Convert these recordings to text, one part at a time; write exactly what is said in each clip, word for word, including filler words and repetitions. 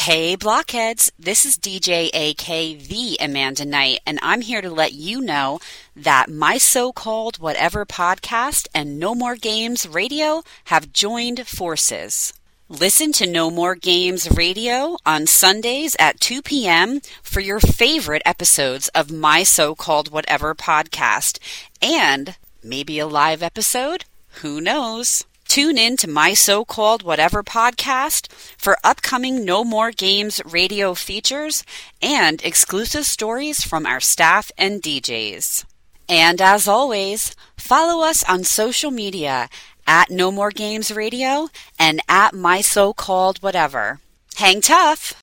Hey blockheads, this is D J A K the Amanda Knight, and I'm here to let you know that my so-called whatever podcast and No More Games Radio have joined forces. Listen to No More Games Radio on Sundays at two p.m. for your favorite episodes of my so-called whatever podcast, and maybe a live episode? Who knows? Tune in to my so-called whatever podcast for upcoming No More Games radio features and exclusive stories from our staff and D Js. And as always, follow us on social media at No More Games Radio and at my so-called whatever. Hang tough!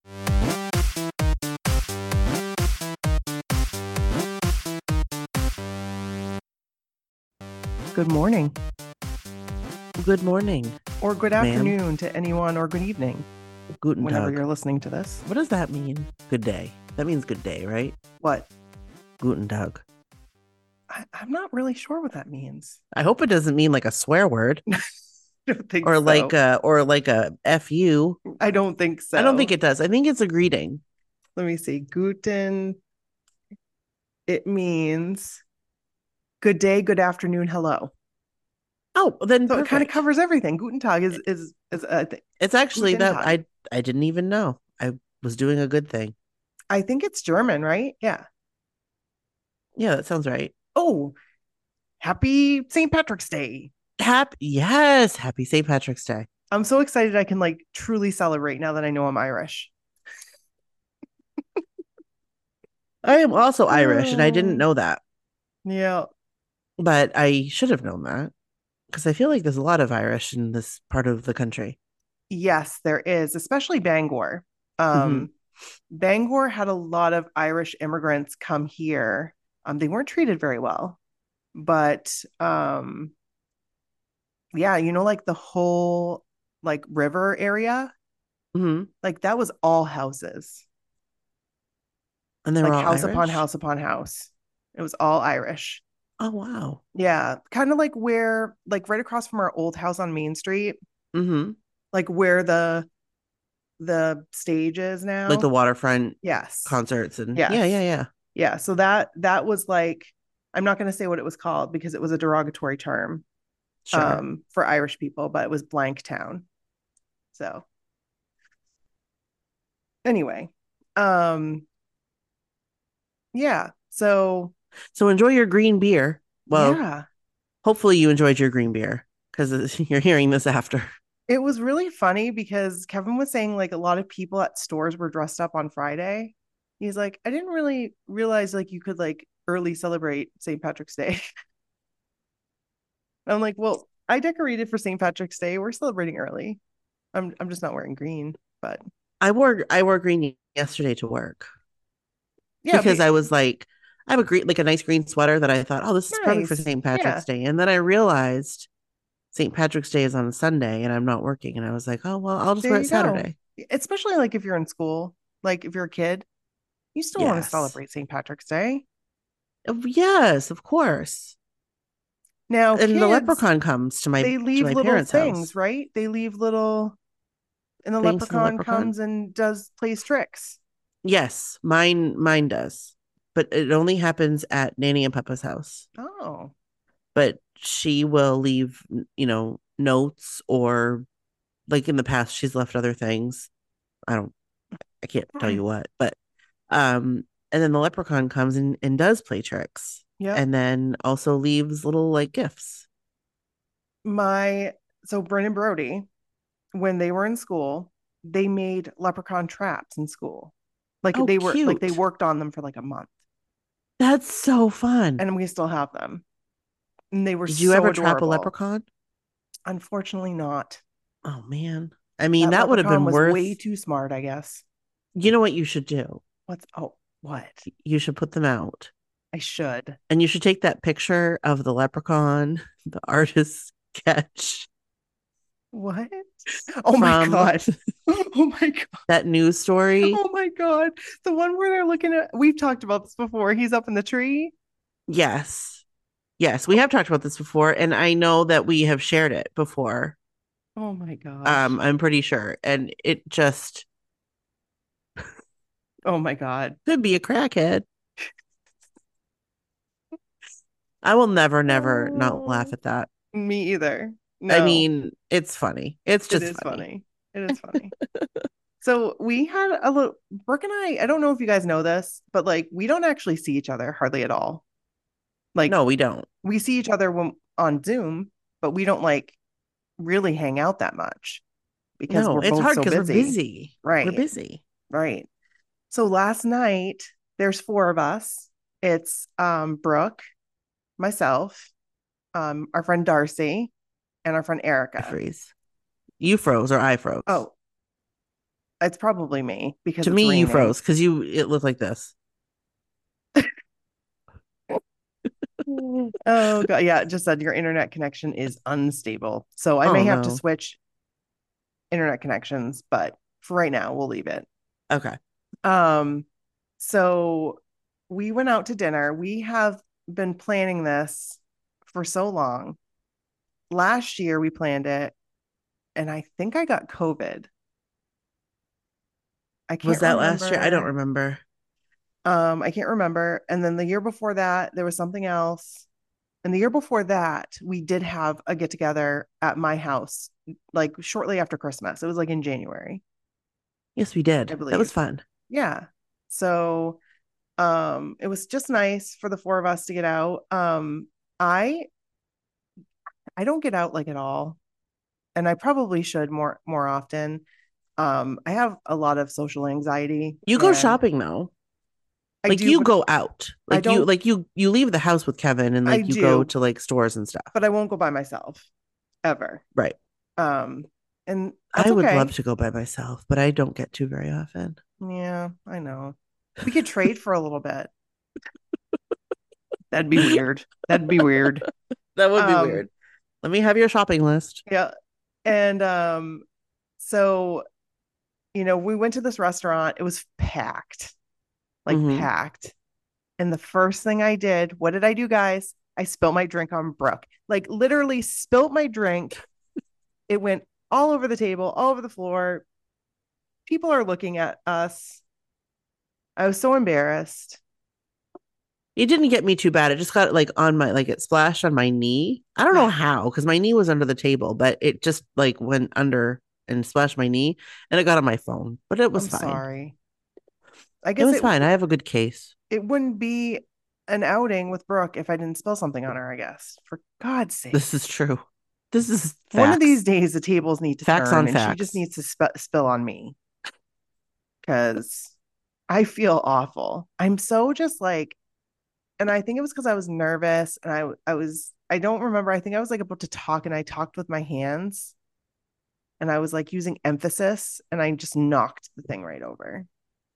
Good morning. Good morning. Or good ma'am. afternoon to anyone, or good evening. Guten whenever Tag. You're listening to this. What does that mean? Good day. That means good day, right? What? Guten Tag. I, I'm not really sure what that means. I hope it doesn't mean like a swear word. I don't think or so. like a or like a F U. I don't think so. I don't think it does. I think it's a greeting. Let me see. Guten. It means good day, good afternoon, hello. Oh, then So perfect. it kind of covers everything. Guten Tag is is is uh, th- It's actually Guten that Tag. I I didn't even know. I was doing a good thing. I think it's German, right? Yeah. Yeah, that sounds right. Oh, happy Saint Patrick's Day. Happy yes, happy Saint Patrick's Day. I'm so excited I can like truly celebrate now that I know I'm Irish. I am also Irish and I didn't know that. Yeah. But I should have known that. Because I feel like there's a lot of Irish in this part of the country. Yes, there is, especially Bangor. Um, mm-hmm. Bangor had a lot of Irish immigrants come here. Um, they weren't treated very well, but um, yeah, you know, like the whole like river area, mm-hmm. like that was all houses, and they were like all house Irish? upon house upon house. It was all Irish. Oh, wow. Yeah. Kind of like where, like right across from our old house on Main Street, mm-hmm. like where the, the stage is now. Like the waterfront yes. concerts. and yes. Yeah, yeah, yeah. Yeah. So that, that was like, I'm not going to say what it was called because it was a derogatory term sure. um, for Irish people, but it was Blank Town. So anyway, um, yeah. So So enjoy your green beer. Well, yeah. Hopefully you enjoyed your green beer because you're hearing this after. It was really funny because Kevin was saying like a lot of people at stores were dressed up on Friday. He's like, I didn't really realize like you could like early celebrate Saint Patrick's Day. I'm like, well, I decorated for Saint Patrick's Day. We're celebrating early. I'm I'm just not wearing green, but I wore I wore green yesterday to work. Yeah, because be- I was like, I have a green, like a nice green sweater that I thought, oh, this is nice. perfect for Saint Patrick's yeah. Day. And then I realized Saint Patrick's Day is on a Sunday and I'm not working. And I was like, oh, well, I'll just there wear it Saturday. Go. Especially like if you're in school, like if you're a kid, you still yes. want to celebrate Saint Patrick's Day. Yes, of course. Now, and kids, the leprechaun comes to my they leave to my little parents' things, house. right? They leave little, and the leprechaun, the leprechaun comes and does plays tricks. Yes, mine mine does. But it only happens at Nanny and Papa's house. Oh. But she will leave, you know, notes or like in the past, she's left other things. I don't, I can't tell you what, but, um, and then the leprechaun comes and, and does play tricks. Yeah. And then also leaves little like gifts. My, so Brennan Brody, when they were in school, they made leprechaun traps in school. Like oh, they were, cute. like they worked on them for like a month. That's so fun. And we still have them. And they were Did you so ever adorable. trap a leprechaun? Unfortunately not. Oh man. I mean, that, that would have been was worth way too smart, I guess. You know what you should do? What's oh what? You should put them out. I should. And you should take that picture of the leprechaun, the artist's sketch. What? Oh my god. Oh my god. That news story. Oh my god. The one where they're looking at, we've talked about this before. He's up in the tree. Yes. Yes, we have talked about this before, and I know that we have shared it before. Oh my god. Um, I'm pretty sure. And it just Oh my God. Could be a crackhead. I will never, never not laugh Oh, at that. me either. I No, mean, it's funny. It's it just is funny. funny. It is funny. So we had a little, Brooke and I, I don't know if you guys know this, but like we don't actually see each other hardly at all. Like No, we don't. we see each other when on Zoom, but we don't like really hang out that much because No, we're it's both hard so because we're busy. busy. We're Right. busy. Right. So last night, there's four of us. It's um Brooke, myself, um, our friend Darcy, and our friend I Erica. freeze. You froze or I froze. Oh, it's probably me because To it's me, you raining. froze because you it looked like this. Oh God, yeah, it just said your internet connection is unstable. So I may Oh have to no. switch internet connections, but for right now, we'll leave it. Okay. Um, so we went out to dinner. We have been planning this for so long. Last year we planned it, and I think I got COVID. I Was can't that last year? I don't remember. remember. Um, I can't remember. And then the year before that, there was something else. And the year before that, we did have a get together at my house, like shortly after Christmas. It was like in January, Yes, we I did. That was believe. fun. Yeah. So um it was just nice for the four of us to get out. Um I I don't get out like at all. And I probably should more more often. Um, I have a lot of social anxiety You go and shopping though. I Like do, you but go out. I Like you don't like you you leave the house with Kevin and I like you go do, to like stores and stuff. but I won't go by myself ever. Right. Um, and that's I would love okay. to go by myself, but I don't get to very often. Yeah, I know. We could trade for a little bit. That'd be weird. That'd be weird. That would be Um, weird. Let me have your shopping list. yeah. And um, so, you know, we went to this restaurant. It was packed, like Hmm. packed. And the first thing I did, what did I do, guys? I spilled my drink on Brooke. Like literally spilt my drink. It went all over the table, all over the floor. People are looking at us. I was so embarrassed. It didn't get me too bad. It just got like on my like it splashed on my knee. I don't know how because my knee was under the table, but it just like went under and splashed my knee and it got on my phone. But it was I'm fine. sorry. I It guess was it fine. I have a good case. it wouldn't be an outing with Brooke if I didn't spill something on her, I guess. For God's sake. This is true. This is One of these facts. days the tables need to Facts turn on and she just facts. needs to sp- spill on me because I feel awful. I'm so just like, and I think it was because I was nervous and I I was I don't remember. I think I was like about to talk and I talked with my hands and I was like using emphasis and I just knocked the thing right over.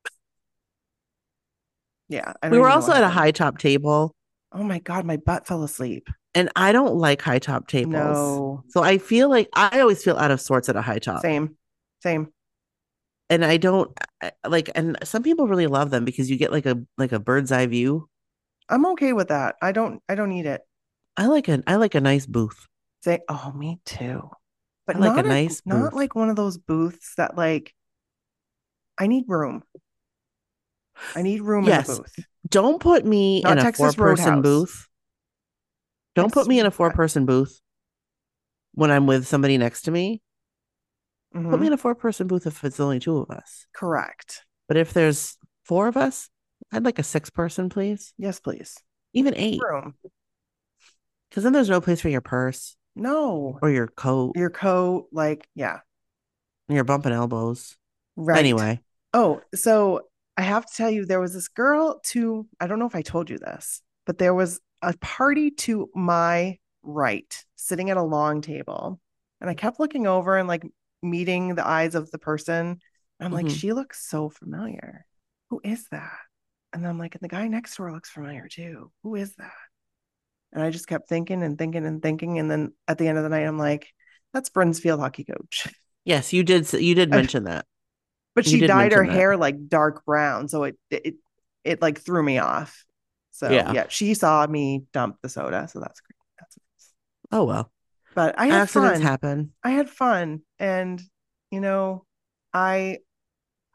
Yeah, I We don't were even know also what at a happened. high top table, Oh my God, my butt fell asleep. and I don't like high top tables. No, So I feel like I always feel out of sorts at a high top. same, same. And I don't I- like and some people really love them because you get like a like a bird's eye view. I'm okay with that. I don't I don't need it. I like a I like a nice booth. Say, oh, me too. But I like a not a nice not booth. like one of those booths that like I need room. I need room in the Yes, booth. don't put me in Not a four Texas person Roadhouse. booth. Don't put Texas me in a four Roadhouse. person booth when I'm with somebody next to me. Put me Mm-hmm. in a four person booth if it's only two of us. Correct. But if there's four of us, I'd like a six person, please. Yes, please. Even eight. Room. Because then there's no place for your purse No. or your coat. Your coat, like, yeah. And you're bumping elbows. Right. Anyway. Oh, so I have to tell you, there was this girl to, I don't know if I told you this, but there was a party to my right, sitting at a long table. And I kept looking over and like meeting the eyes of the person. I'm like, Mhm. she looks so familiar. Who is that? And I'm like, and the guy next to her looks familiar too. Who is that? And I just kept thinking and thinking and thinking. And then at the end of the night, I'm like, that's Bryn's field hockey coach. Yes, you did. You did mention that. But You she did dyed her mention that. hair like dark brown, so it it it like threw me off. So Yeah. yeah, she saw me dump the soda, so that's great. That's nice. Oh well. But I had Accidents fun. happen. I had fun, and you know, I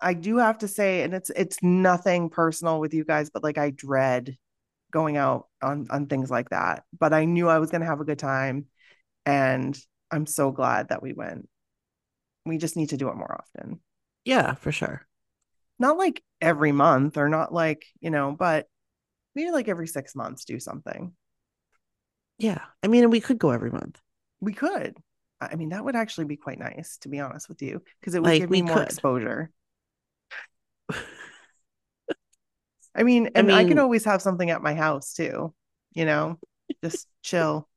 I do have to say, and it's it's nothing personal with you guys, but like I dread going out on on things like that. But I knew I was gonna have a good time, and I'm so glad that we went. We just need to do it more often. Yeah, for sure. Not like every month or not like, you know, but maybe like every six months do something. Yeah. I mean, we could go every month. We could. I mean, that would actually be quite nice, to be honest with you, because it would Like, give we me more could. exposure. I mean, I and I can mean, always have something at my house too, you know, just chill.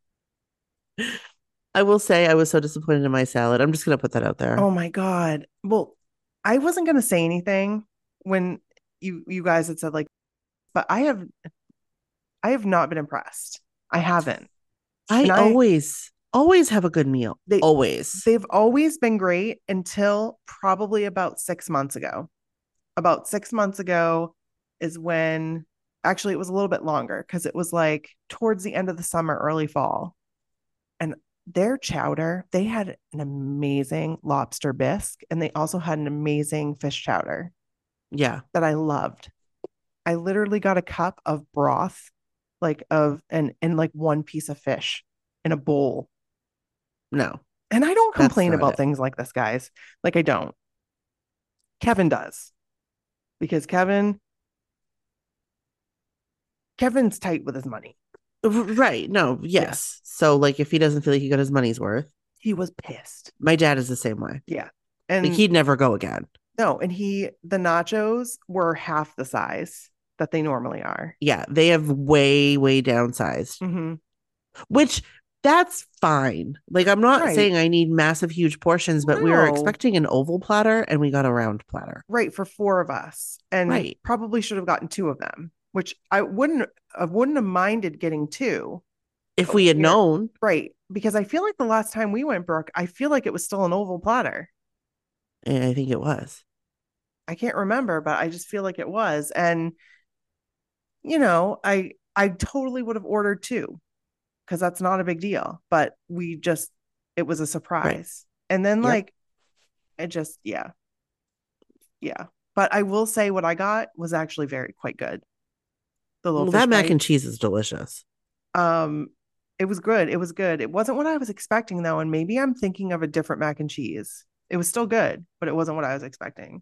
I will say I was so disappointed in my salad. I'm just gonna put that out there. Oh my God. Well, I wasn't gonna say anything when you you guys had said like, but I have I have not been impressed. I haven't. I And I always, always have a good meal. they Always. they've always been great until probably about six months ago. About six months ago is when actually it was a little bit longer because it was like towards the end of the summer, early fall. And their chowder, they had an amazing lobster bisque and they also had an amazing fish chowder Yeah. that I loved. I literally got a cup of broth, like of and and like one piece of fish in a bowl. No, And I don't that's complain not about it. things like this, guys. Like I don't. Kevin does because Kevin Kevin's tight with his money. R- Right. No, Yeah. yes. So, like, if he doesn't feel like he got his money's worth, He was pissed. my dad is the same way. Yeah. Like, And he'd never go again. no, and he the nachos were half the size that they normally are. Yeah. They have way, way downsized, Mm-hmm. which that's fine. Like, I'm not Right. saying I need massive, huge portions, but we were No. expecting an oval platter and we got a round platter. Right, for four of us. And Right. probably should have gotten two of them, which I wouldn't I wouldn't have minded getting two. If But we had we're- known, Right. Because I feel like the last time we went, Brooke, I feel like it was still an oval platter. and I think it was. I can't remember, but I just feel like it was. And you know, I I totally would have ordered two because that's not a big deal. But we just it was a surprise. And then Yep. like it just yeah. Yeah. But I will say what I got was actually very quite good. The little Well, fish that mac and bites. cheese is delicious. Um it was good. It was good. It wasn't what I was expecting though, and maybe I'm thinking of a different mac and cheese. It was still good, but it wasn't what I was expecting.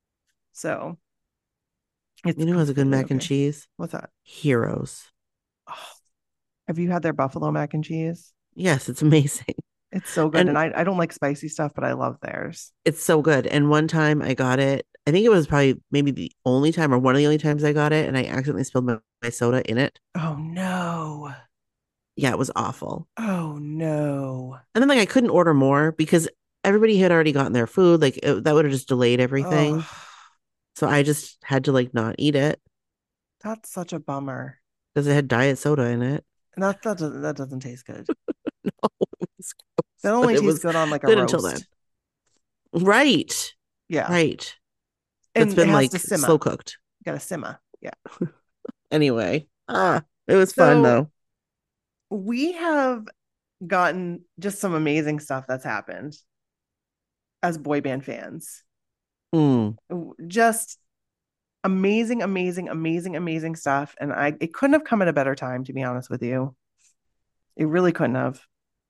So it's You know who has a good completely mac and okay. cheese? What's that? Heroes. Oh, have you had their buffalo mac and cheese? Yes, it's amazing. It's so good. And And I, I don't like spicy stuff, but I love theirs. it's so good. And one time I got it, I think it was probably maybe the only time or one of the only times I got it, and I accidentally spilled my, my soda in it. Oh no. Yeah, it was awful. Oh no. And then like I couldn't order more because everybody had already gotten their food. Like it, that would have just delayed everything. Oh, So I just had to like not eat it that's such a bummer. because it had diet soda in it. And that that doesn't that doesn't taste good. No, it was gross, That but only it tastes was good on like a good roast. until then. Right. Yeah. Right. And It's it been has like to simmer. slow cooked. Got to simmer. Yeah. Anyway, ah, it was fun So though. we have gotten just some amazing stuff that's happened as boy band fans. Mm. Just amazing, amazing, amazing, amazing stuff. And I it couldn't have come at a better time, to be honest with you. It really couldn't have.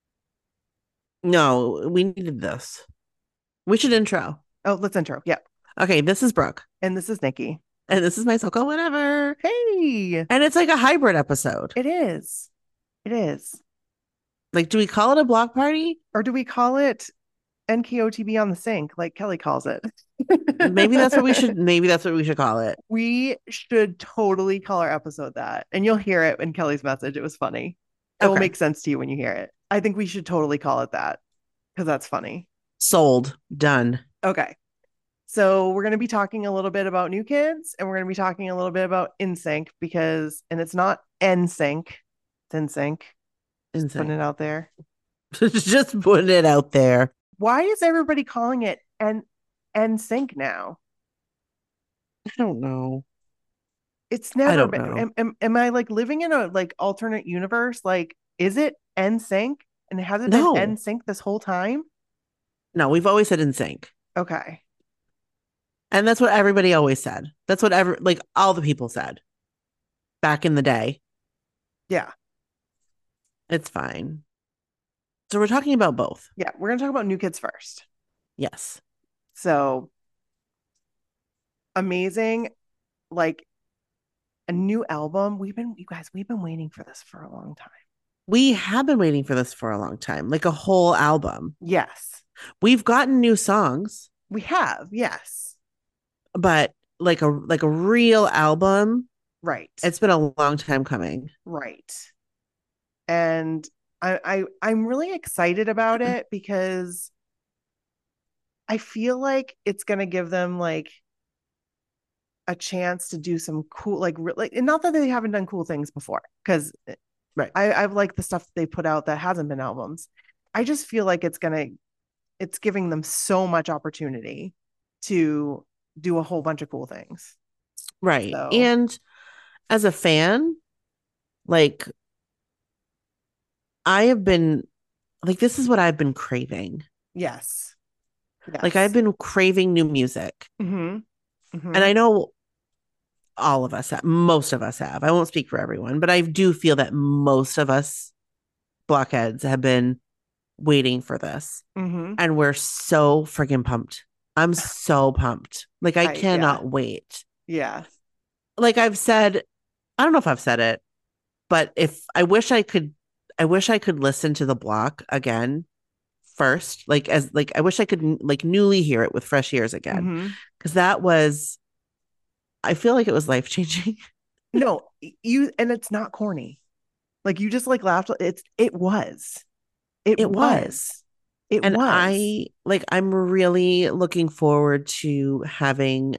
No, we needed this. We should intro. Oh, let's intro. Yeah. Okay, this is Brooke, And this is Nikki. and this is my so-called whatever. Hey, And it's like a hybrid episode. it is. It is. Like, do we call it a block party? Or do we call it N K O T B on the sink, like Kelly calls it? Maybe that's what we should. Maybe that's what we should call it. We should totally call our episode that. And you'll hear it in Kelly's message. It was funny. It will Okay. make sense to you when you hear it. I think we should totally call it that because that's funny. Sold. Done. Okay. So we're going to be talking a little bit about New Kids and we're going to be talking a little bit about N Sync because, and it's not N Sync, it's N Sync. Just putting it out there. Just putting it out there. Why is everybody calling it N N Sync now? I don't know. It's never I don't been. know. Am, am, am I like living in a like alternate universe? Like, is it N Sync and has it No. been N Sync this whole time? No, we've always said in sync. Okay. And that's what everybody always said. That's what ever like all the people said back in the day. Yeah. It's fine. So we're talking about both. Yeah. We're going to talk about New Kids first. Yes. So amazing. Like a new album. We've been, you guys, we've been waiting for this for a long time. We have been waiting for this for a long time, like a whole album. Yes. We've gotten new songs. We have. Yes. But like a like a real album. Right. It's been a long time coming. Right. And I, I I'm really excited about it because I feel like it's gonna give them like a chance to do some cool like like and not that they haven't done cool things before because right I I've liked the stuff they put out that hasn't been albums. I just feel like it's gonna it's giving them so much opportunity to do a whole bunch of cool things. Right. So. And as a fan, like I have been like this is what I've been craving. Yes. Yes. Like I've been craving new music. Mm-hmm. Mm-hmm. And I know all of us have, most of us have. I won't speak for everyone, but I do feel that most of us blockheads have been waiting for this. Mm-hmm. And we're so freaking pumped. I'm so pumped. Like I, I cannot yeah. wait. Yeah. Like I've said, I don't know if I've said it, but if I wish I could, I wish I could listen to The Block again first. Like as like I wish I could like newly hear it with fresh ears again. Because mm-hmm. that was I feel like it was life changing. No, you and it's not corny. Like you just like laughed. It's it was. It, it was. was. It and was. I like I'm really looking forward to having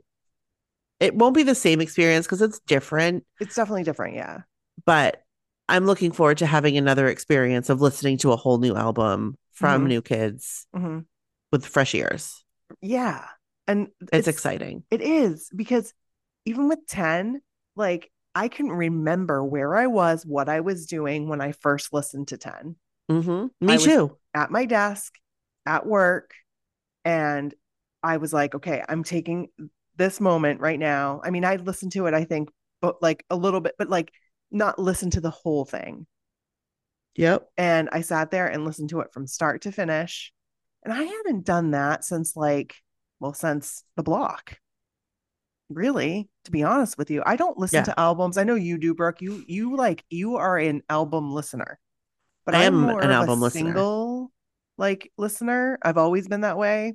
it won't be the same experience because it's different. It's definitely different, yeah. But I'm looking forward to having another experience of listening to a whole new album from mm-hmm. New Kids mm-hmm. with fresh ears. Yeah. And it's, it's exciting. It is because even with ten, like I can remember where I was, what I was doing when I first listened to ten. Mm-hmm. Me I too. At my desk, at work, and I was like, okay, I'm taking this moment right now. I mean, I listened to it, I think, but like a little bit, but like not listen to the whole thing. Yep. And I sat there and listened to it from start to finish. And I haven't done that since like, well, since The Block. Really, to be honest with you, I don't listen yeah. to albums. I know you do, Brooke. You you like you are an album listener, but I am I'm more an of album a listener. Single like listener. I've always been that way,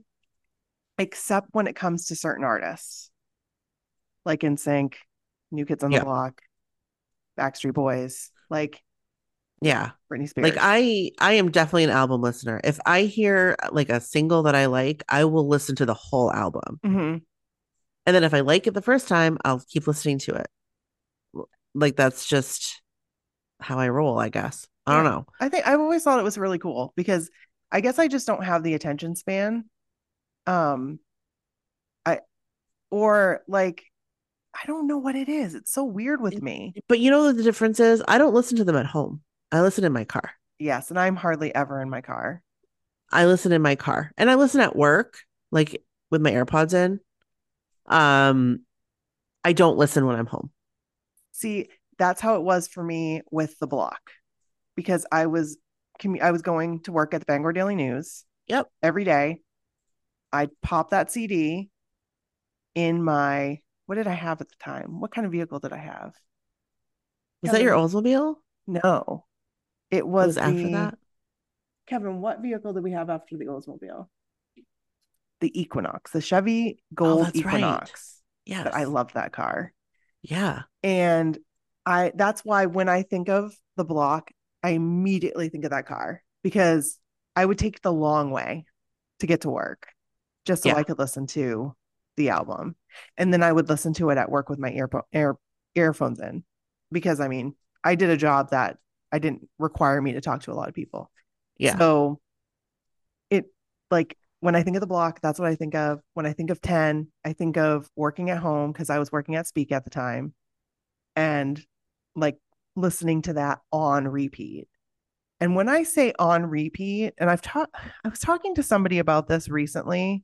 except when it comes to certain artists, like NSYNC, New Kids on the yeah. Block, Backstreet Boys, like yeah, Britney Spears. Like I I am definitely an album listener. If I hear like a single that I like, I will listen to the whole album. Mm-hmm. And then if I like it the first time, I'll keep listening to it. Like that's just how I roll, I guess. I yeah. don't know. I think I've always thought it was really cool because I guess I just don't have the attention span. Um I or like I don't know what it is. It's so weird with me. But you know what the difference is? I don't listen to them at home. I listen in my car. Yes, and I'm hardly ever in my car. I listen in my car. And I listen at work, like with my AirPods in. Um, I don't listen when I'm home. See, that's how it was for me with The Block, because I was I was going to work at the Bangor Daily News. Yep, every day. I'd pop that C D in my what did I have at the time? What kind of vehicle did I have? Was Kevin, that your Oldsmobile? No, it was, it was the, after that. Kevin, what vehicle did we have after the Oldsmobile? The Equinox, the Chevy Gold oh, Equinox. Right. Yes. I loved that car. Yeah. And I that's why when I think of The Block, I immediately think of that car because I would take the long way to get to work just so yeah. I could listen to the album. And then I would listen to it at work with my ear, ear earphones in because I mean, I did a job that I didn't require me to talk to a lot of people. Yeah. So it like when I think of The Block, that's what I think of. When I think of ten, I think of working at home because I was working at Speak at the time and like listening to that on repeat. And when I say on repeat, and I've taught, I was talking to somebody about this recently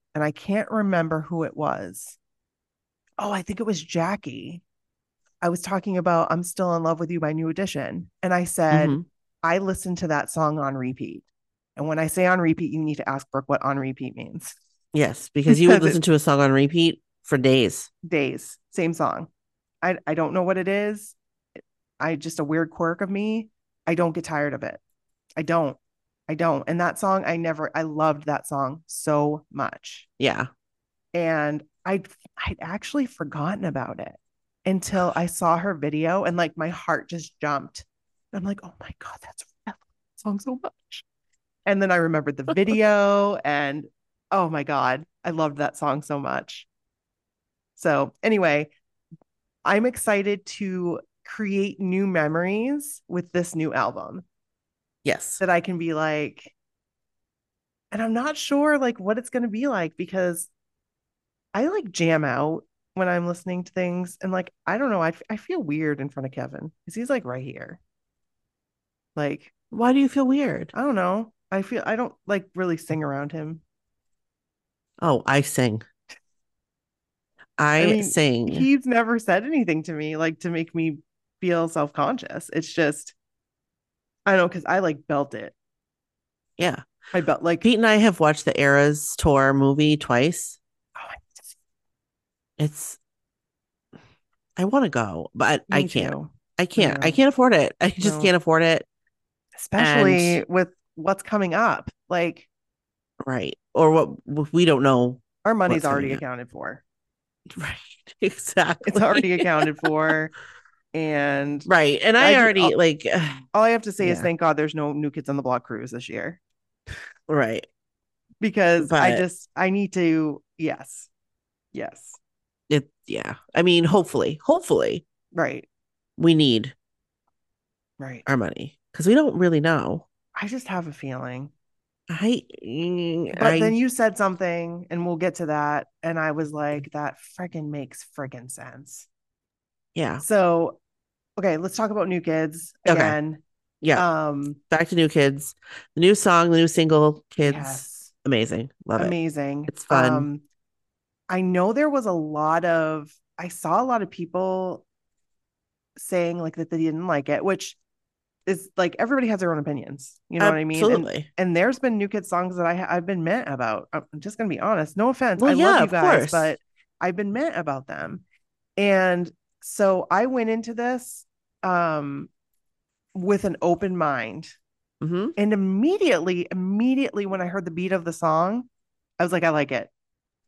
and I can't remember who it was. Oh, I think it was Jackie. I was talking about I'm Still in Love with You by New Edition. And I said, Mm-hmm. I listened to that song on repeat. And when I say on repeat, you need to ask Brooke what on repeat means. Yes, because you would Because listen it's to a song on repeat for days. days, same song. I, I don't know what it is. I just a weird quirk of me. I don't get tired of it. I don't. I don't. And that song, I never, I loved that song so much. Yeah. And I'd, I'd actually forgotten about it until I saw her video and like my heart just jumped. I'm like, oh my God, that's that song so much. And then I remembered the video and oh my God, I loved that song so much. So anyway, I'm excited to create new memories with this new album Yes. that I can be like, and I'm not sure like what it's going to be like because I like jam out when I'm listening to things and like I don't know, I, I feel weird in front of Kevin because he's like right here. Like, Why do you feel weird? I don't know. I feel I don't like really sing around him. Oh, I sing. I I mean, sing. he's never said anything to me like to make me feel self-conscious. It's just I don't know because I like belt it. Yeah. I belt like Pete and I have watched the Eras Tour movie twice. oh, It's I want to go, but I me can't. too. I can't. I No, can't afford it. I just no. can't afford it. And Especially with what's coming up. Like right. Or what we don't know our money's what's already coming up. accounted for. Right. It's already Exactly. accounted for. And Right. And I I just already all, like all I have to say is yeah. thank God there's no New Kids on the Block cruise this year Right. because I But just I need to yes. Yes. it yeah. I mean, hopefully, hopefully Right. we need Right. our money because we don't really know. I just have a feeling. I mm, But then I you said something and we'll get to that and I was like that friggin' makes friggin' sense. yeah. So, okay, let's talk about New Kids Okay. again. Yeah. Um Back to New Kids. The new song, the new single, Kids. yes. Amazing. Love it. Amazing. It's fun. Um I know there was a lot of I saw a lot of people saying like that they didn't like it, which is like everybody has their own opinions. You know what I mean? And Absolutely. and there's been New Kids songs that I I've been meant about. I'm just gonna be honest. No offense. Well, I love yeah, you of guys, course. but I've been meant about them. And so I went into this um with an open mind. Hmm. And immediately, immediately when I heard the beat of the song, I was like, I like it.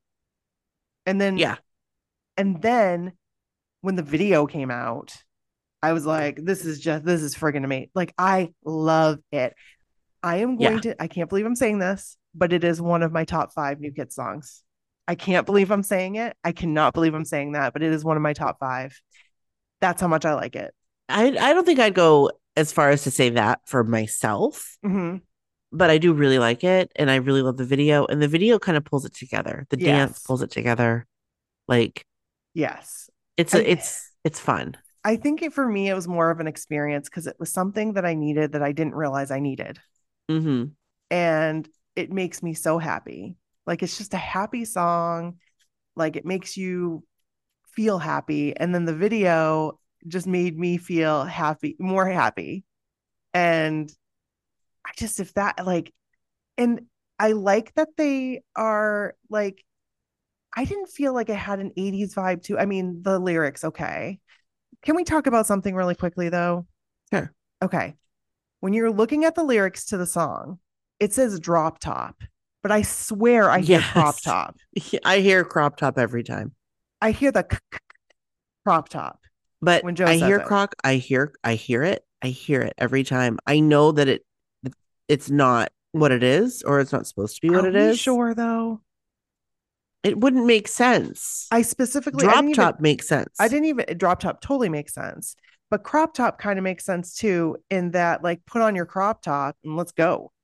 And then Yeah. and then when the video came out, I was like, this is just this is friggin' amazing. Like I love it. I am going Yeah. to, I can't believe I'm saying this, but it is one of my top five New Kids songs. I can't believe I'm saying it. I cannot believe I'm saying that, but it is one of my top five. That's how much I like it. I I don't think I'd go as far as to say that for myself, Mm-hmm. but I do really like it and I really love the video and the video kind of pulls it together. The dance Yes. pulls it together. Like Yes. it's a, I, it's it's fun. I think it, for me, it was more of an experience because it was something that I needed that I didn't realize I needed. Hmm. And it makes me so happy. Like it's just a happy song. Like it makes you feel happy. And then the video just made me feel happy, more happy. And I just, if that, like, and I like that they are like, I didn't feel like it had an eighties vibe too. I mean, the lyrics, okay. Can we talk about something really quickly though? Sure. Okay. When you're looking at the lyrics to the song, it says drop top, but I swear I hear crop Yes. top. I hear crop top every time. I hear the crop top But when Joe I says hear it. croc, I hear I hear it. I hear it every time. I know that it it's not what it is or it's not supposed to be what Are it we is. sure though? It wouldn't make sense. I specifically, I Drop didn't even, top makes sense. I didn't even, drop top totally makes sense. But crop top kind of makes sense too, in that, like, put on your crop top and let's go.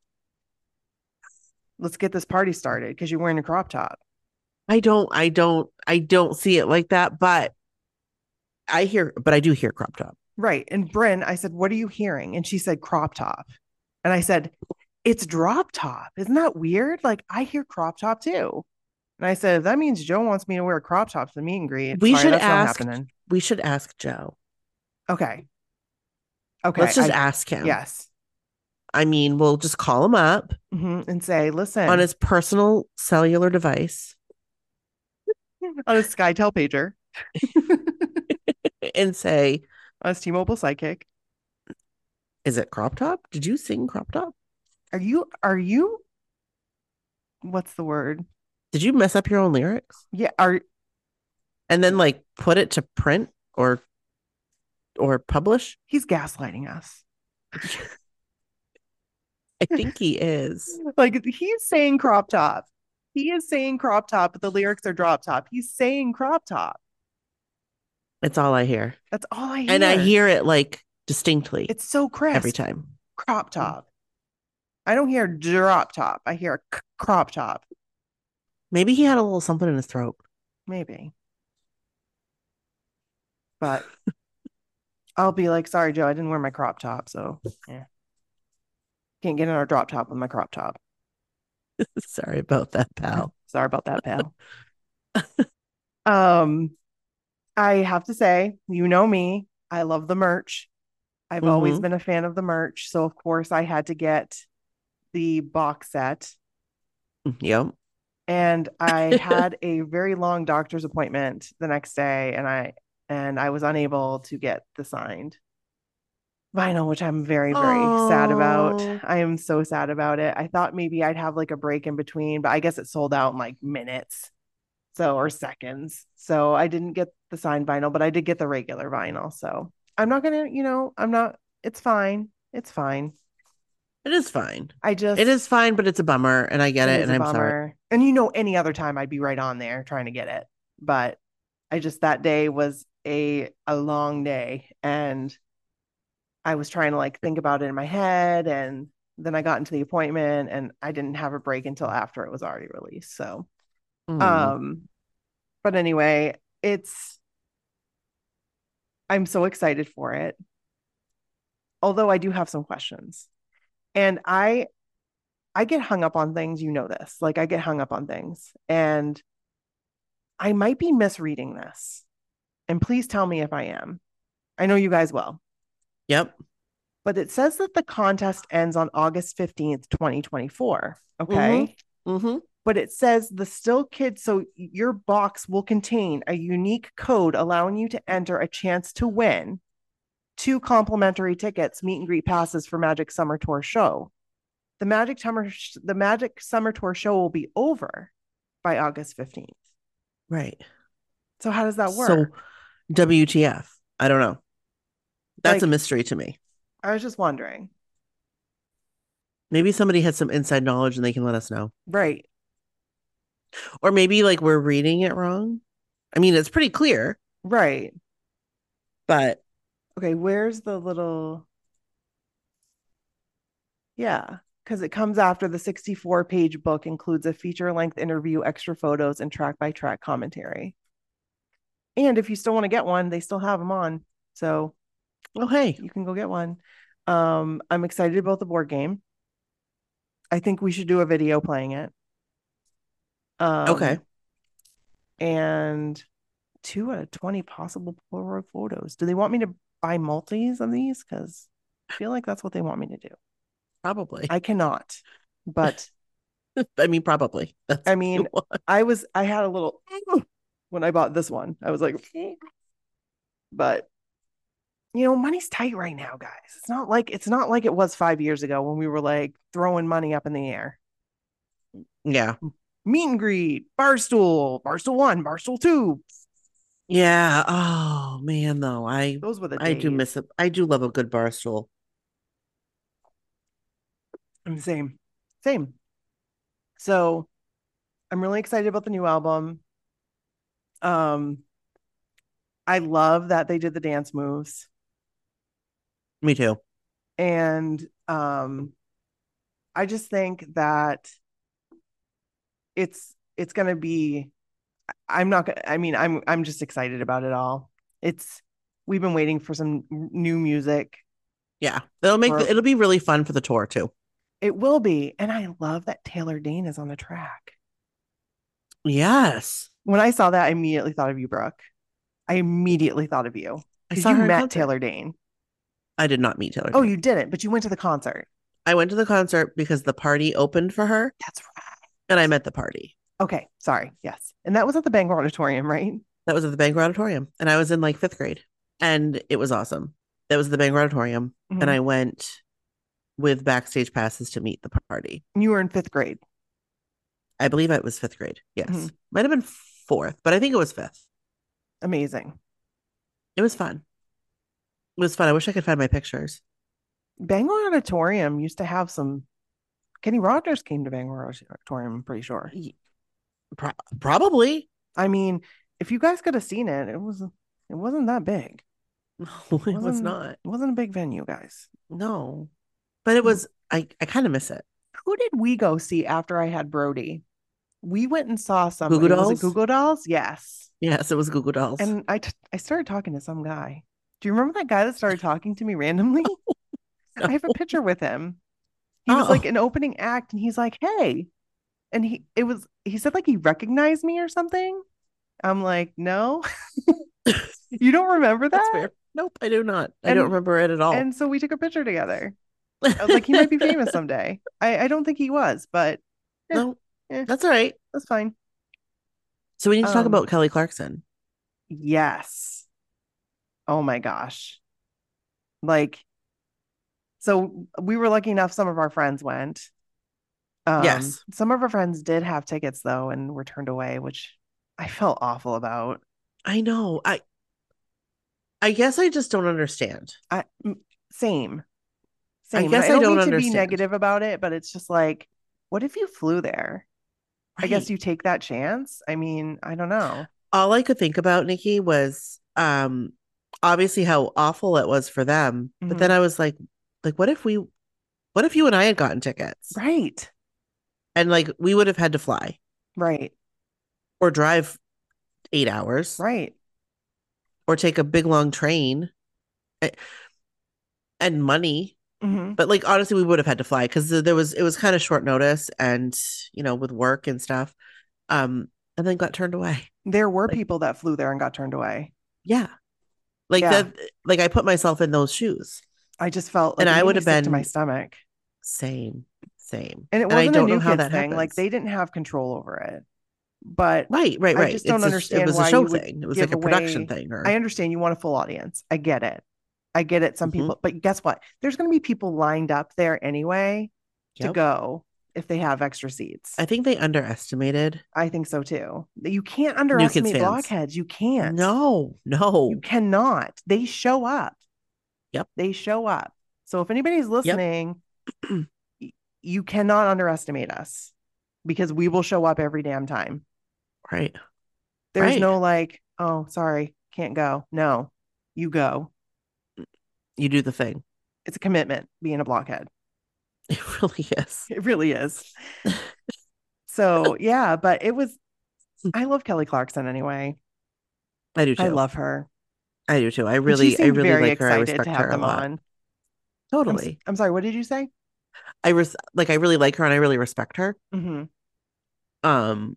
Let's get this party started because you're wearing a crop top. I don't I don't I don't see it like that, but I hear but I do hear crop top. Right. And Bryn, I said, what are you hearing? And she said, crop top. And I said, it's drop top. Isn't that weird? Like, I hear crop top too. And I said, if that means Joe wants me to wear crop tops to meet and greet, We sorry, should that's not ask. happening. We should ask Joe. Okay. Okay. Let's just I, ask him. yes. I mean, we'll just call him up Mm-hmm. And say, listen, on his personal cellular device on his SkyTel pager, and say, on his T-Mobile Sidekick. Is it crop top? Did you sing crop top? Are you, are you, what's the word? Did you mess up your own lyrics? Yeah. Are, and then like put it to print or or publish? He's gaslighting us. I think he is. Like, he's saying crop top. He is saying crop top, but the lyrics are drop top. He's saying crop top. It's all I hear. That's all I hear. And I hear it like distinctly. It's so crisp. Every time. Crop top. I don't hear drop top. I hear c- crop top. Maybe he had a little something in his throat. Maybe. But I'll be like, sorry, Joe, I didn't wear my crop top. So yeah. Can't get in our drop top with my crop top. Sorry about that, pal. Sorry about that, pal. um, I have to say, you know me, I love the merch. I've mm-hmm. always been a fan of the merch. So of course I had to get the box set. Yep. And I had a very long doctor's appointment the next day, and I and I was unable to get the signed vinyl, which I'm very, very Aww. sad about. I am so sad about it. I thought maybe I'd have like a break in between, but I guess it sold out in like minutes. So, or seconds. So I didn't get the signed vinyl, but I did get the regular vinyl. So I'm not going to, you know, I'm not, it's fine. It's fine. It is fine. I just, it is fine, but it's a bummer. And I get it. it and I'm bummer. sorry. And you know, any other time I'd be right on there trying to get it. But I just, that day was a, a long day. And I was trying to like think about it in my head, and then I got into the appointment and I didn't have a break until after it was already released. So, mm. um, but anyway, it's, I'm so excited for it. Although I do have some questions, and I, I get hung up on things. You know this, like I get hung up on things, and I might be misreading this, and please tell me if I am. I know you guys will. Yep. But it says that the contest ends on August fifteenth, twenty twenty-four. Okay. Mm-hmm. Mm-hmm. But it says the Still Kids, so your box will contain a unique code allowing you to enter a chance to win two complimentary tickets, meet and greet passes for Magic Summer Tour show. The Magic Summer, the Magic Summer Tour show will be over by August fifteenth. Right. So how does that work? So W T F? I don't know. That's like, a mystery to me. I was just wondering. Maybe somebody has some inside knowledge and they can let us know. Right. Or maybe like we're reading it wrong. I mean, it's pretty clear. Right. But. Okay, where's the little. Yeah, because it comes after the sixty-four page book includes a feature length interview, extra photos, and track by track commentary. And if you still want to get one, they still have them on. So. Oh, hey, you can go get one. Um, I'm excited about the board game. I think we should do a video playing it. Um, okay. And two out of twenty possible Polaroid photos. Do they want me to buy multis of these? Because I feel like that's what they want me to do. Probably. I cannot, but I mean, probably. That's I mean, I was, I had a little when I bought this one. I was like, but. You know, money's tight right now, guys. It's not like it's not like it was five years ago when we were like throwing money up in the air. Yeah. Meet and greet, Barstool, Barstool one, Barstool two. Yeah. Oh man, though. I those were the I days. do miss it. I do love a good Barstool. Same. Same. So I'm really excited about the new album. Um I love that they did the dance moves. Me too. And um, I just think that it's it's gonna be. I'm not gonna. I mean, I'm I'm just excited about it all. It's we've been waiting for some new music. Yeah, it'll make for, the, it'll be really fun for the tour too. It will be, and I love that Taylor Dane is on the track. Yes. When I saw that, I immediately thought of you, Brooke. I immediately thought of you I because saw you her in met concert. Taylor Dane. I did not meet Taylor Oh, Dane. you didn't, but you went to the concert. I went to the concert because the party opened for her That's right. and I met the party. Okay, sorry. Yes. And that was at the Bangor Auditorium, right? That was at the Bangor Auditorium. And I was in like fifth grade. And it was awesome. That was the Bangor Auditorium. Mhm. And I went with backstage passes to meet the party. You were in fifth grade. I believe it was fifth grade. Yes. Mhm. Might have been fourth, but I think it was fifth. Amazing. It was fun. It was fun. I wish I could find my pictures. Bangor Auditorium used to have some. Kenny Rogers came to Bangor Auditorium, I'm pretty sure. Pro- probably. I mean, if you guys could have seen it, it was it wasn't that big. No, it was wasn't- not. It wasn't a big venue, guys. No. But it was, I, I kind of miss it. Who did we go see after I had Brody? We went and saw Goo Goo somebody. Was it Dolls? Goo Goo Dolls? Yes. Yes, it was Goo Goo Dolls. And I t- I started talking to some guy. Do you remember that guy that started talking to me randomly? I have a picture with him. He was Oh. like an opening act, and he's like, "Hey," and he it was he said like he recognized me or something. I'm like, "No." You don't remember That's that? fair. Nope, I do not. I And- don't remember it at all. And so we took a picture together. I was like, he might be famous someday. I, I don't think he was, but eh, No, eh, that's all right. that's fine. So we need to talk Um, about Kelly Clarkson. Yes. Oh my gosh. Like, so we were lucky enough, some of our friends went. Um, Yes. Some of our friends did have tickets though and were turned away, which I felt awful about. I know. I I guess I just don't understand. I m- same. I Same. And guess I I don't don't mean to be understand. negative about it, but it's just like, what if you flew there? I guess Right. you take that chance. I mean, I don't know. All I could think about, Nikki, was um obviously how awful it was for them. But Mhm. then I was like, like, what if we what if you and I had gotten tickets? Right. And like we would have had to fly Right. or drive eight hours Right. or take a big long train a- and money. Mhm. But like honestly, we would have had to fly because there was it was kind of short notice and you know with work and stuff. Um, and then got turned away. There were Like- people that flew there and got turned away. Yeah. Like Yeah. that like I put myself in those shoes. I just felt like And it I made would me have sick to my been- stomach. Same. Same. And it I wasn't a don't new know how kids that thing. Like happens. they didn't have control over it. But Right, right, I right. just don't It's a- understand it was why a show you would thing. It was give like a production away- thing or I understand you want a full audience. I get it. I get it. Some Mhm. people, but guess what? There's going to be people lined up there anyway to Yep. go if they have extra seats. I think they underestimated. I think so too. You can't Kids underestimate fans. blockheads. You can't. No, no. You cannot. They show up. Yep. They show up. So if anybody's listening, y- you cannot underestimate us because we will show up every damn time. Right. There's Right. no like, oh, sorry, can't go. No, you go. You do the thing. It's a commitment being a blockhead. It really is. It really is. So yeah, but it was, I love Kelly Clarkson anyway. I do too. I love her. I do too. I And she really, I seemed really very like her. I excited respect to her have a them lot. on. I'm, s- Totally. I'm sorry, what did you say? I res like I really like her and I really respect her. Mm-hmm. Um,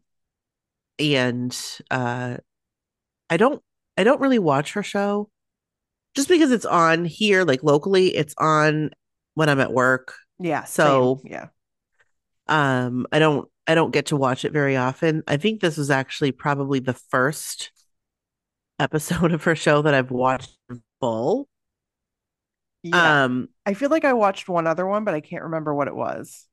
and uh, I don't, I don't really watch her show just because it's on here, like locally. It's on when I'm at work. Yeah. So- same. Yeah. Um, I don't, I don't get to watch it very often. I think this was actually probably the first episode of her show that I've watched in full. Yeah. Um, I feel like I watched one other one, but I can't remember what it was.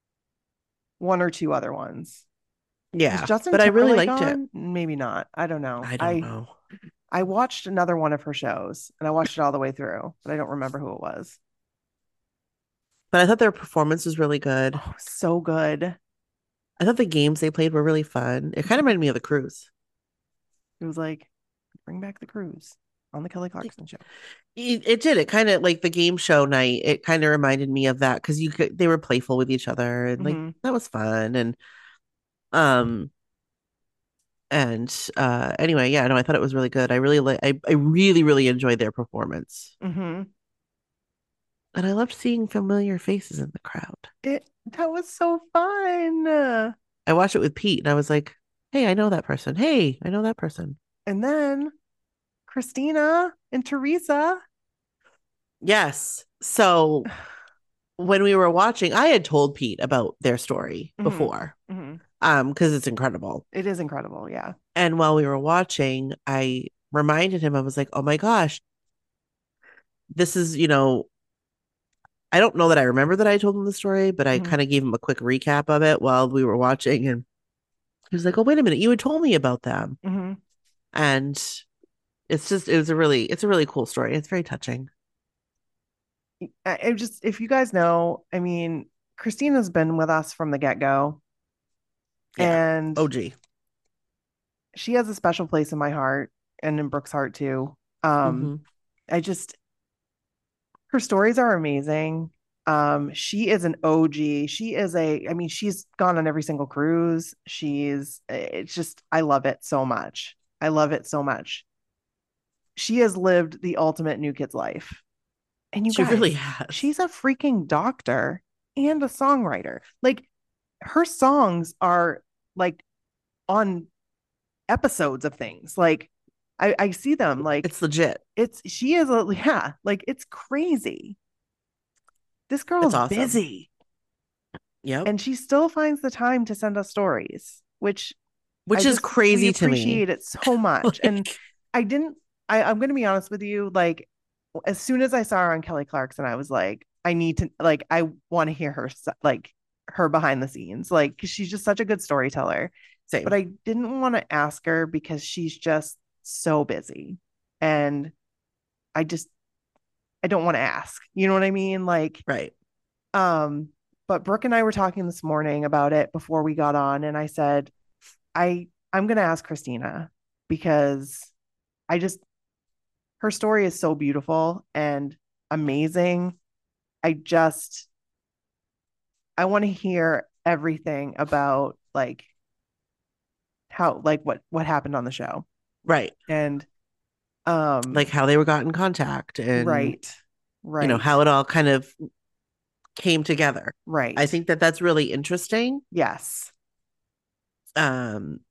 One or two other ones. yeah, Was Justin but I really Timberlake liked it. on? Maybe not. I don't know. I don't know. I watched another one of her shows and I watched it all the way through, but I don't remember who it was. But I thought their performance was really good. Oh, so good. I thought the games they played were really fun. It kind of reminded me of the cruise. It was like, bring back the cruise on the Kelly Clarkson show. It, it did. It kind of like the game show night. It kind of reminded me of that because you could they were playful with each other and like Mhm. that was fun. And um and uh anyway, yeah, no, I thought it was really good. I really like I, I really, really enjoyed their performance. Mm-hmm. And I loved seeing familiar faces in the crowd. It that was so fun. I watched it with Pete and I was like, Hey, I know that person. Hey, I know that person. And then Christina and Teresa. Yes. So when we were watching, I had told Pete about their story Mm-hmm. before, Mm-hmm. um, because it's incredible. It is incredible. Yeah. And while we were watching, I reminded him, I was like, oh my gosh, this is, you know, I don't know that I remember that I told him the story, but I Mm-hmm. kind of gave him a quick recap of it while we were watching. And he was like, oh, wait a minute, you had told me about them. Mm-hmm. And it's just, it was a really, it's a really cool story. It's very touching. I, I just, if you guys know, I mean, Christina's been with us from the get-go, Yeah. and O G. she has a special place in my heart and in Brooke's heart too. Um, Mm-hmm. I just, her stories are amazing. Um, she is an O G. She is a, I mean, she's gone on every single cruise. She's, it's just, I love it so much. I love it so much. She has lived the ultimate New Kids life. And you She really guys, has. she's a freaking doctor and a songwriter. Like, her songs are like on episodes of things. Like, I, I see them like It's legit. it's she is a yeah, like it's crazy. This It's girl's awesome. busy Yep. and she still finds the time to send us stories, which I Which is just we crazy to me. appreciate it so much. And Like, I didn't I, I'm gonna be honest with you, like as soon as I saw her on Kelly Clarkson, I was like, I need to like I want to hear her like her behind the scenes, like because she's just such a good storyteller. But same. I didn't want to ask her because she's just so busy, and I just I don't want to ask. You know what I mean? Like, Right. um, but Brooke and I were talking this morning about it before we got on, and I said, I I'm gonna ask Christina because I just her story is so beautiful and amazing. I just I want to hear everything about like how like what what happened on the show. Right. And um Like how they were got in contact and, right. you know, Right. how it all kind of came together. I Right. think that that's really interesting. Yes. Um,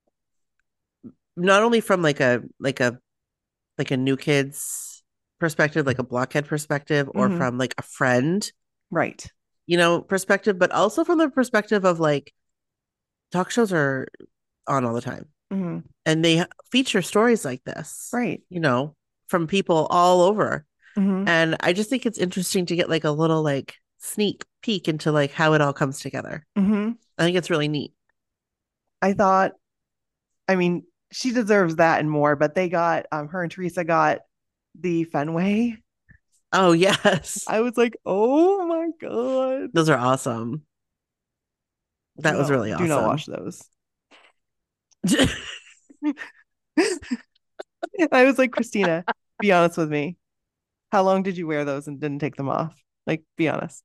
not only from like a, like a, like a new kid's perspective, like a blockhead perspective, or Mm-hmm. from like a friend, Right. you know, perspective, but also from the perspective of like talk shows are on all the time Mm-hmm. and they feature stories like this, Right. you know, from people all over. Mm-hmm. And I just think it's interesting to get like a little like sneak peek into like how it all comes together. Mm-hmm. I think it's really neat. I thought, I mean, she deserves that and more, but they got um her and Teresa got the Fenway. Oh, yes. I was like, oh my God. Those are awesome. Do That was not really do not awesome. watch those. I was like, Christina, be honest with me. How long did you wear those and didn't take them off? Like, be honest.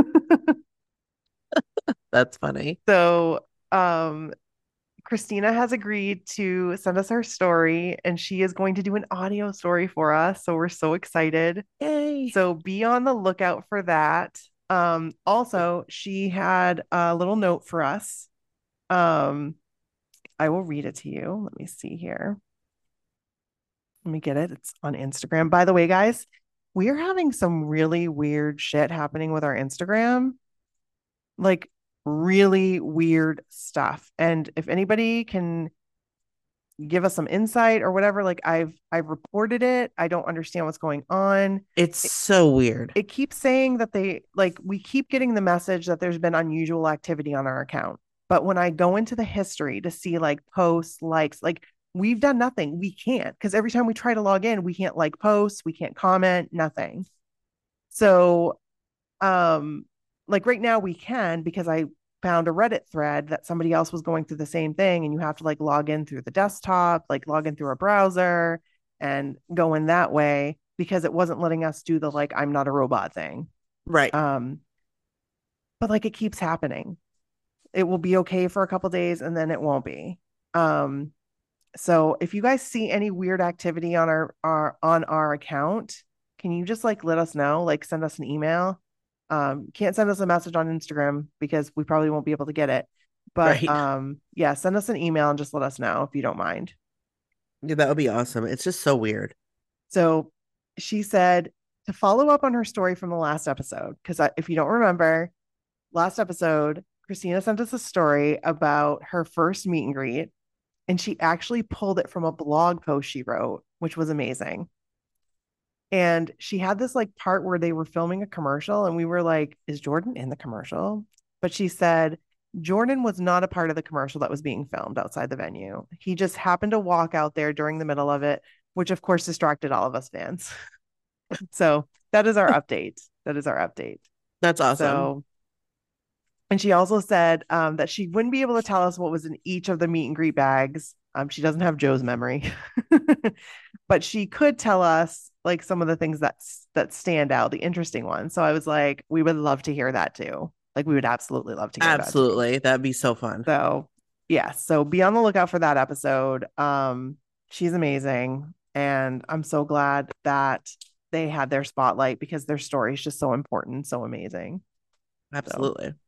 That's funny. So, um, Christina has agreed to send us her story, and she is going to do an audio story for us. So we're so excited. Yay. So be on the lookout for that. Um, also, she had a little note for us. Um, I will read it to you. Let me see here. Let me get it. It's on Instagram. By the way, guys, we are having some really weird shit happening with our Instagram. Like really weird stuff. And if anybody can give us some insight or whatever, like I've I've reported it. I don't understand what's going on. It's It, so weird. it keeps saying that they like we keep getting the message that there's been unusual activity on our account. But when I go into the history to see like posts, likes, like we've done nothing. We can't because every time we try to log in, we can't like posts, we can't comment, nothing. So um like right now we can because I found a Reddit thread that somebody else was going through the same thing and you have to like log in through the desktop, like log in through a browser and go in that way because it wasn't letting us do the like I'm not a robot thing. Right. Um but like it keeps happening. It will be okay for a couple days and then it won't be. Um so if you guys see any weird activity on our, our on our account, can you just like let us know, like send us an email? Um, can't send us a message on Instagram because we probably won't be able to get it. But Right. um, yeah, send us an email and just let us know if you don't mind. Yeah, that would be awesome. It's just so weird. So she said to follow up on her story from the last episode, because if you don't remember, last episode, Christina sent us a story about her first meet and greet, and she actually pulled it from a blog post she wrote, which was amazing. And she had this like part where they were filming a commercial, and we were like, is Jordan in the commercial? But she said Jordan was not a part of the commercial that was being filmed outside the venue. He just happened to walk out there during the middle of it, which of course distracted all of us fans. So that is our update. That is our update. That's awesome. So, and she also said um, that she wouldn't be able to tell us what was in each of the meet and greet bags. Um, she doesn't have Joe's memory, but she could tell us like some of the things that that stand out, the interesting ones. So I was like, we would love to hear that too. Like we would absolutely love to hear that too. Absolutely. That'd be so fun. So yeah, so be on the lookout for that episode. Um, she's amazing, and I'm so glad that they had their spotlight because their story is just so important, so amazing. Absolutely. So,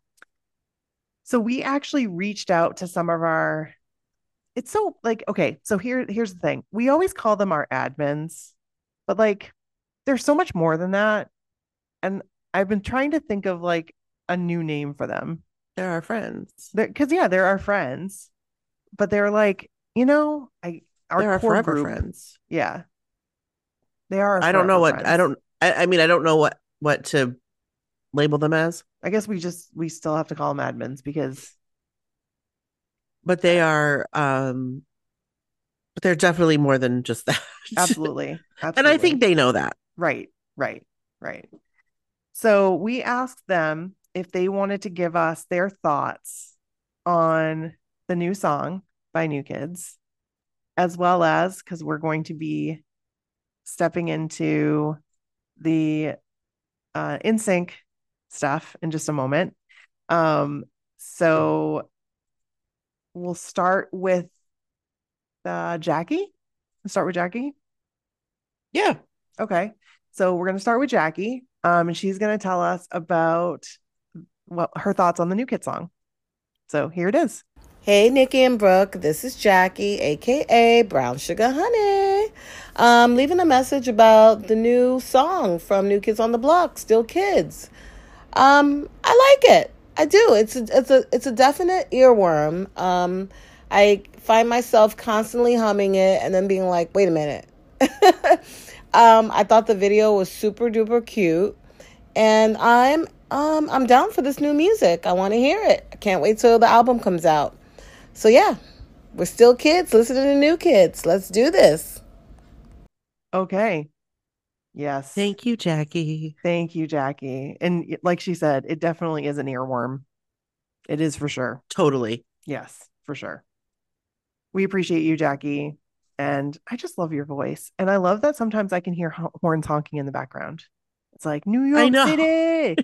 so we actually reached out to some of our, it's so like, okay, so here here's the thing. We always call them our admins, but like there's so much more than that. And I've been trying to think of like a new name for them. They're our friends. Because yeah, they're our friends, but they're like, you know, I our They're our core forever group. friends. Yeah. They are our I don't know forever what I friends. don't I, I mean I don't know what what to label them as, I guess we just we still have to call them admins because but they are um but they're definitely more than just that. absolutely. And I Absolutely. think they know that. Right, right, right. So we asked them if they wanted to give us their thoughts on the new song by New Kids, as well as because we're going to be stepping into the uh, N Sync stuff in just a moment. Um, so we'll start with uh, Jackie. Let's start with Jackie. Yeah. Okay. So we're going to start with Jackie. Um, and she's going to tell us about what her thoughts on the New Kid song. So here it is. Hey, Nikki and Brooke. This is Jackie, aka Brown Sugar Honey. Um, leaving a message about the new song from New Kids on the Block, Still Kids. Um, I like it. I do. It's a, it's a it's a definite earworm. Um, I find myself constantly humming it and then being like, wait a minute. um, I thought the video was super duper cute, and I'm um I'm down for this new music. I want to hear it. I can't wait till the album comes out. So yeah, we're still kids listening to New Kids. Let's do this. Okay. Yes. Thank you, Jackie. Thank you, Jackie. And like she said, it definitely is an earworm. It is for sure. Totally. Yes, for sure. We appreciate you, Jackie. And I just love your voice. And I love that sometimes I can hear horns honking in the background. It's like New York I know. City.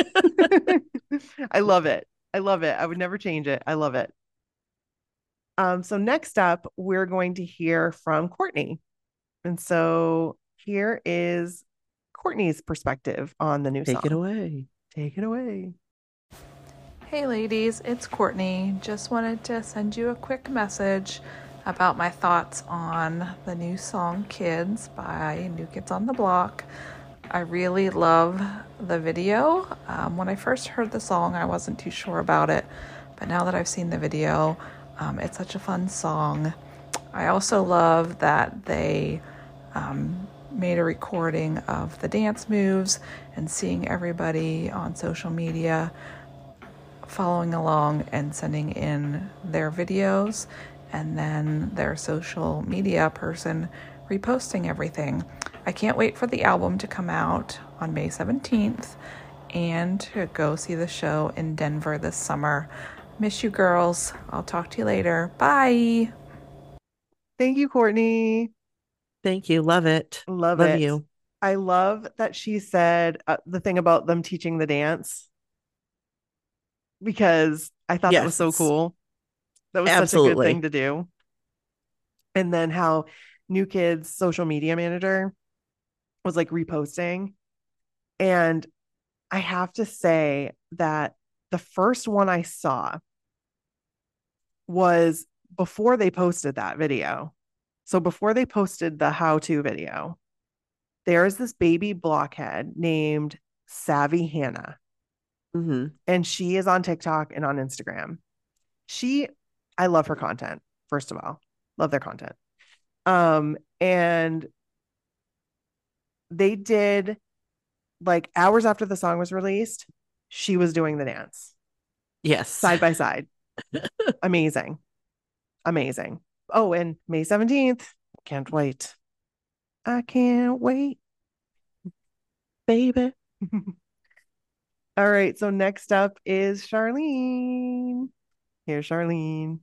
I love it. I love it. I would never change it. I love it. Um, so next up, we're going to hear from Courtney. And so here is Courtney's perspective on the new Take song. Take it away. Take it away. Hey ladies, it's Courtney. Just wanted to send you a quick message about my thoughts on the new song Kids by New Kids on the Block. I really love the video. Um, when I first heard the song, I wasn't too sure about it, but now that I've seen the video, um, it's such a fun song. I also love that they um, made a recording of the dance moves and seeing everybody on social media following along and sending in their videos, and then their social media person reposting everything. I can't wait for the album to come out on May seventeenth and to go see the show in Denver this summer. Miss you girls. I'll talk to you later. Bye. Thank you, Courtney. Thank you. Love it. Love, love it. you. I love that she said uh, the thing about them teaching the dance, because I thought yes. that was so cool. That was Absolutely. such a good thing to do. And then how New Kids social media manager was like reposting. And I have to say that the first one I saw, was before they posted that video. So before they posted the how-to video, there is this baby blockhead named Savvy Hannah. Mm-hmm. And she is on TikTok and on Instagram. She, I love her content, first of all. Love their content. Um, and they did, like, hours after the song was released, she was doing the dance. Yes. Side by side. Amazing. Amazing. Oh, and May seventeenth. Can't wait. I can't wait. Baby. All right. So next up is Charlene. Here's Charlene.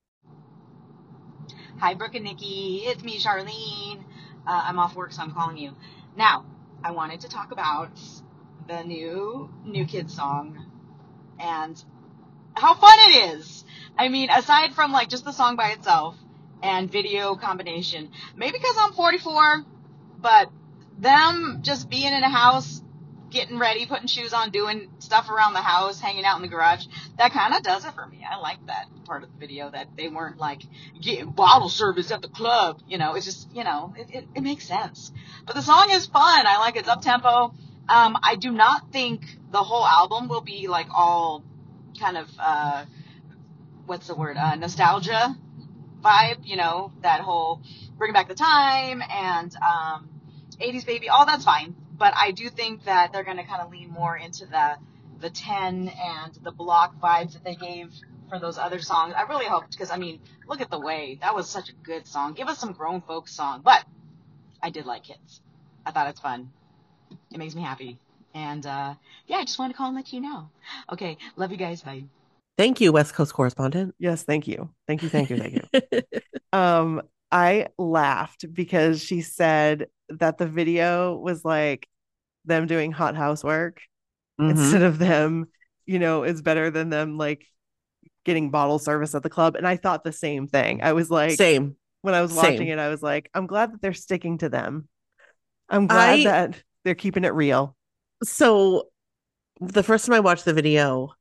Hi, Brooke and Nikki. It's me, Charlene. Uh, I'm off work, so I'm calling you. Now, I wanted to talk about the new New Kids song and how fun it is. I mean, aside from like just the song by itself and video combination, maybe because I'm forty-four, but them just being in a house, getting ready, putting shoes on, doing stuff around the house, hanging out in the garage, that kind of does it for me. I like that part of the video, that they weren't like getting bottle service at the club. You know, it's just, you know, it, it, it makes sense. But the song is fun. I like it's up-tempo. Um, I do not think the whole album will be like all kind of, uh, what's the word, uh, nostalgia vibe, you know, that whole bring back the time and um, eighties baby, all that's fine. But I do think that they're going to kind of lean more into the the ten and the block vibes that they gave for those other songs. I really hope, because, I mean, look at The Way. That was such a good song. Give us some grown folks song. But I did like Kids. I thought it's fun. It makes me happy. And, uh, yeah, I just wanted to call and let you know. Okay, love you guys. Bye. Thank you, West Coast correspondent. Yes, thank you. Thank you, thank you, thank you. um, I laughed because she said that the video was like them doing hot housework mm-hmm. instead of them, you know, is better than them like getting bottle service at the club. And I thought the same thing. I was like, same. When I was watching same. it, I was like, I'm glad that they're sticking to them. I'm glad I, that they're keeping it real. So the first time I watched the video,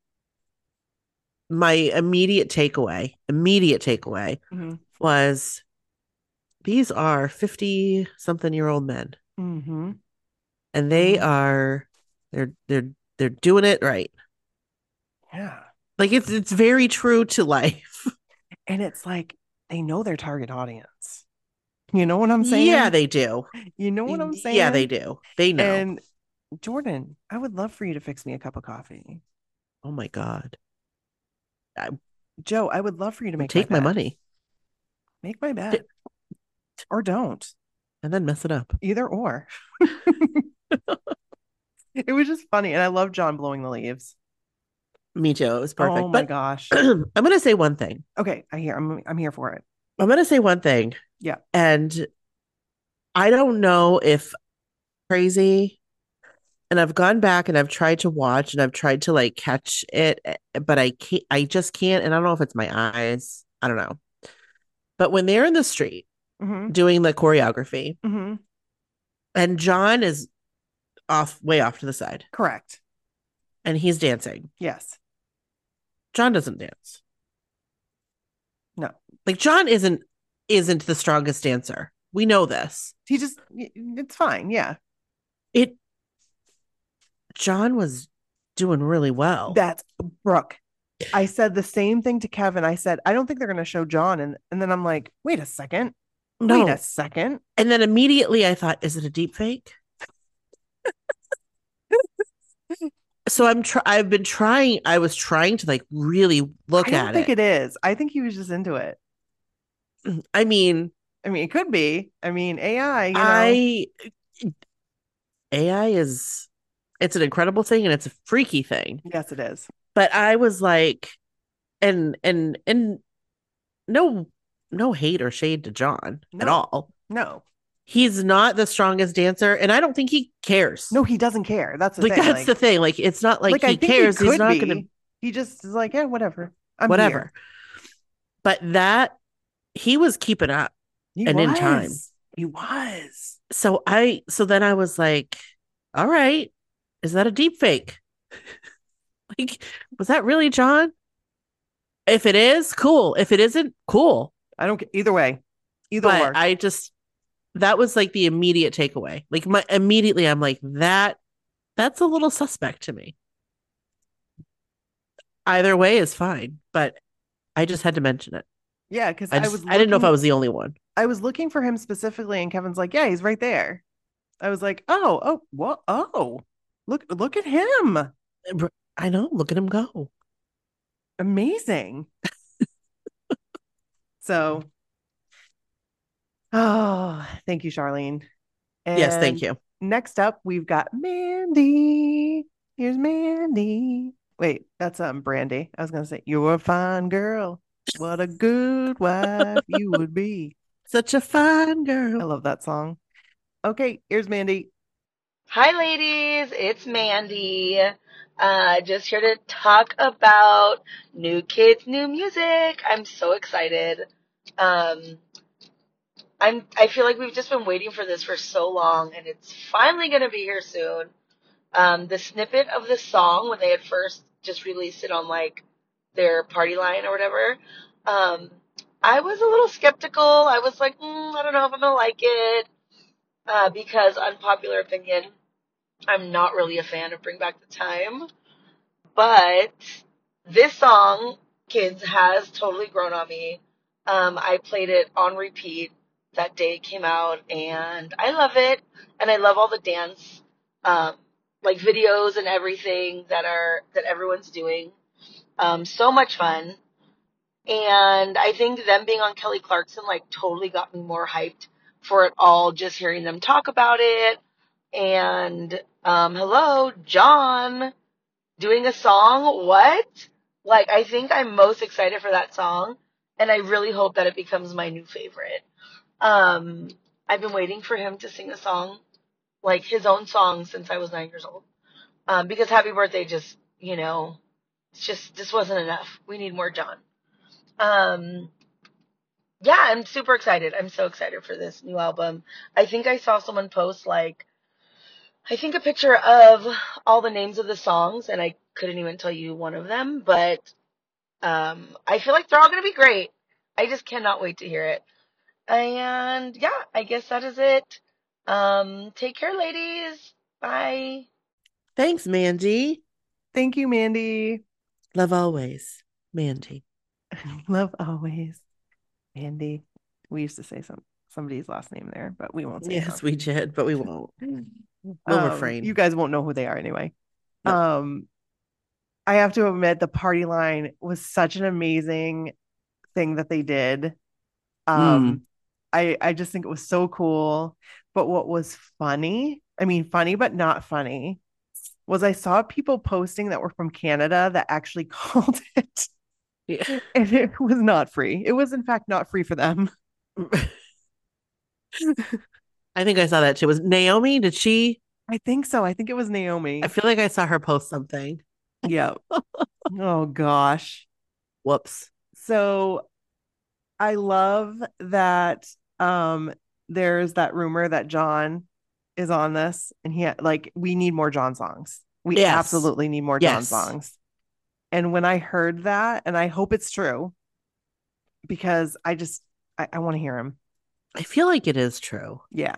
my immediate takeaway, immediate takeaway mm-hmm. was these are fifty something year old men. Mm-hmm. And they mm-hmm. are, they're, they're, they're doing it right. Yeah. Like it's, it's very true to life. And it's like, they know their target audience. You know what I'm saying? Yeah, they do. You know what I'm saying? Yeah, they do. They know. And Jordan, I would love for you to fix me a cup of coffee. Oh my God. I, Joe, I would love for you to make take my, my money. Make my bed. D- or don't. And then mess it up. Either or. It was just funny. And I love John blowing the leaves. Me too. It was perfect. Oh my but gosh. I'm going to say one thing. Okay. I hear. I'm, I'm here for it. I'm going to say one thing. Yeah. And I don't know if crazy, and I've gone back and I've tried to watch and I've tried to like catch it, but I can't, I just can't. And I don't know if it's my eyes. I don't know. But when they're in the street mm-hmm. doing the choreography mm-hmm. and John is off, way off to the side. Correct. And he's dancing. Yes. John doesn't dance. No. Like John isn't, isn't the strongest dancer. We know this. He just, it's fine. Yeah. It, John was doing really well. That's Brooke. I said the same thing to Kevin. I said, I don't think they're going to show John. And, and then I'm like, wait a second. No. Wait a second. And then immediately I thought, is it a deep fake? So I'm try- I've been trying, I was trying to like really look at it. I don't think it is. I think he was just into it. I mean, I mean, it could be. I mean, A I, you know. I, A I is, it's an incredible thing and it's a freaky thing. Yes, it is. But I was like, and, and, and no, no hate or shade to John no. at all. No. He's not the strongest dancer, and I don't think he cares. No, he doesn't care. That's the like thing. that's like, the thing. Like it's not like, like he cares. He He's not going to. He just is like, yeah, whatever. I'm whatever. Here. But that he was keeping up, he and was. in time, he was. So I, so then I was like, all right, is that a deep fake? Like, was that really John? If it is, cool. If it isn't, cool. I don't get either way. Either But or. I just that was like the immediate takeaway. Like my immediately I'm like, that that's a little suspect to me. Either way is fine, but I just had to mention it. Yeah, because I I just was I didn't know if I looking- was the only one. I was looking for him specifically, and Kevin's like, yeah, he's right there. I was like, oh, oh, what? Oh, look, look at him. I know. Look at him go. Amazing. So, oh, thank you, Charlene. And Yes, thank you. Next up, we've got Mandy. Here's Mandy. Wait, that's um Brandy. I was gonna say, you're a fine girl. What a good wife you would be. Such a fine I girl. love that song. Okay, here's Mandy. Hi, ladies. It's Mandy. Uh, just here to talk about New Kids, New Music. I'm so excited. Um, I'm. I feel like we've just been waiting for this for so long, and it's finally going to be here soon. Um, the snippet of the song when they had first just released it on like their party line or whatever, um, I was a little skeptical. I was like, mm, I don't know if I'm gonna like it, uh, because unpopular opinion, I'm not really a fan of Bring Back the Time. But this song, Kids, has totally grown on me. Um, I played it on repeat that day it came out, and I love it. And I love all the dance, um, like videos and everything that are that everyone's doing. Um, so much fun. And I think them being on Kelly Clarkson like totally got me more hyped for it all. Just hearing them talk about it. And um, hello, John, doing a song. What? Like, I think I'm most excited for that song, and I really hope that it becomes my new favorite. Um, I've been waiting for him to sing a song, like his own song, since I was nine years old. Um, because Happy Birthday just, you know, it's just this wasn't enough. We need more John. Um, yeah, I'm super excited. I'm so excited for this new album. I think I saw someone post like, I think a picture of all the names of the songs, and I couldn't even tell you one of them, but um, I feel like they're all going to be great. I just cannot wait to hear it. And yeah, I guess that is it. Um, take care, ladies. Bye. Thanks, Mandy. Thank you, Mandy. Love always, Mandy. Love always, Mandy. We used to say some somebody's last name there, but we won't say. Yes, them. we did, but we won't. We'll Um, refrain. You guys won't know who they are anyway. No. Um, I have to admit, the party line was such an amazing thing that they did. Um, Mm. I I just think it was so cool. But what was funny, I mean, funny but not funny, was I saw people posting that were from Canada that actually called it, Yeah. and it was not free. It was in fact not free for them. I think I saw that too. Was Naomi? Did she? I think so. I think it was Naomi. I feel like I saw her post something. Yeah. Oh gosh. Whoops. So I love that um there's that rumor that John is on this, and he like we need more John songs. We Yes. absolutely need more John Yes. songs. And when I heard that, and I hope it's true, because I just I, I want to hear him. I feel like it is true. Yeah.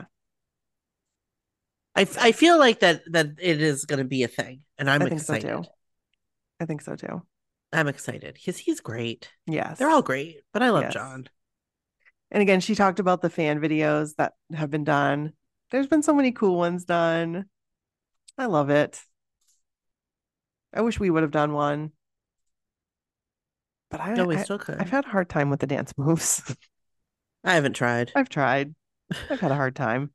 I, I feel like that that it is going to be a thing, and I'm I think so excited. too. I think so too. I'm excited because he's great. Yes. They're all great, but I love Yes. John. And again, she talked about the fan videos that have been done. There's been so many cool ones done. I love it. I wish we would have done one. But I, No, we I still could. I've had a hard time with the dance moves. I haven't tried. I've tried. I've had a hard time.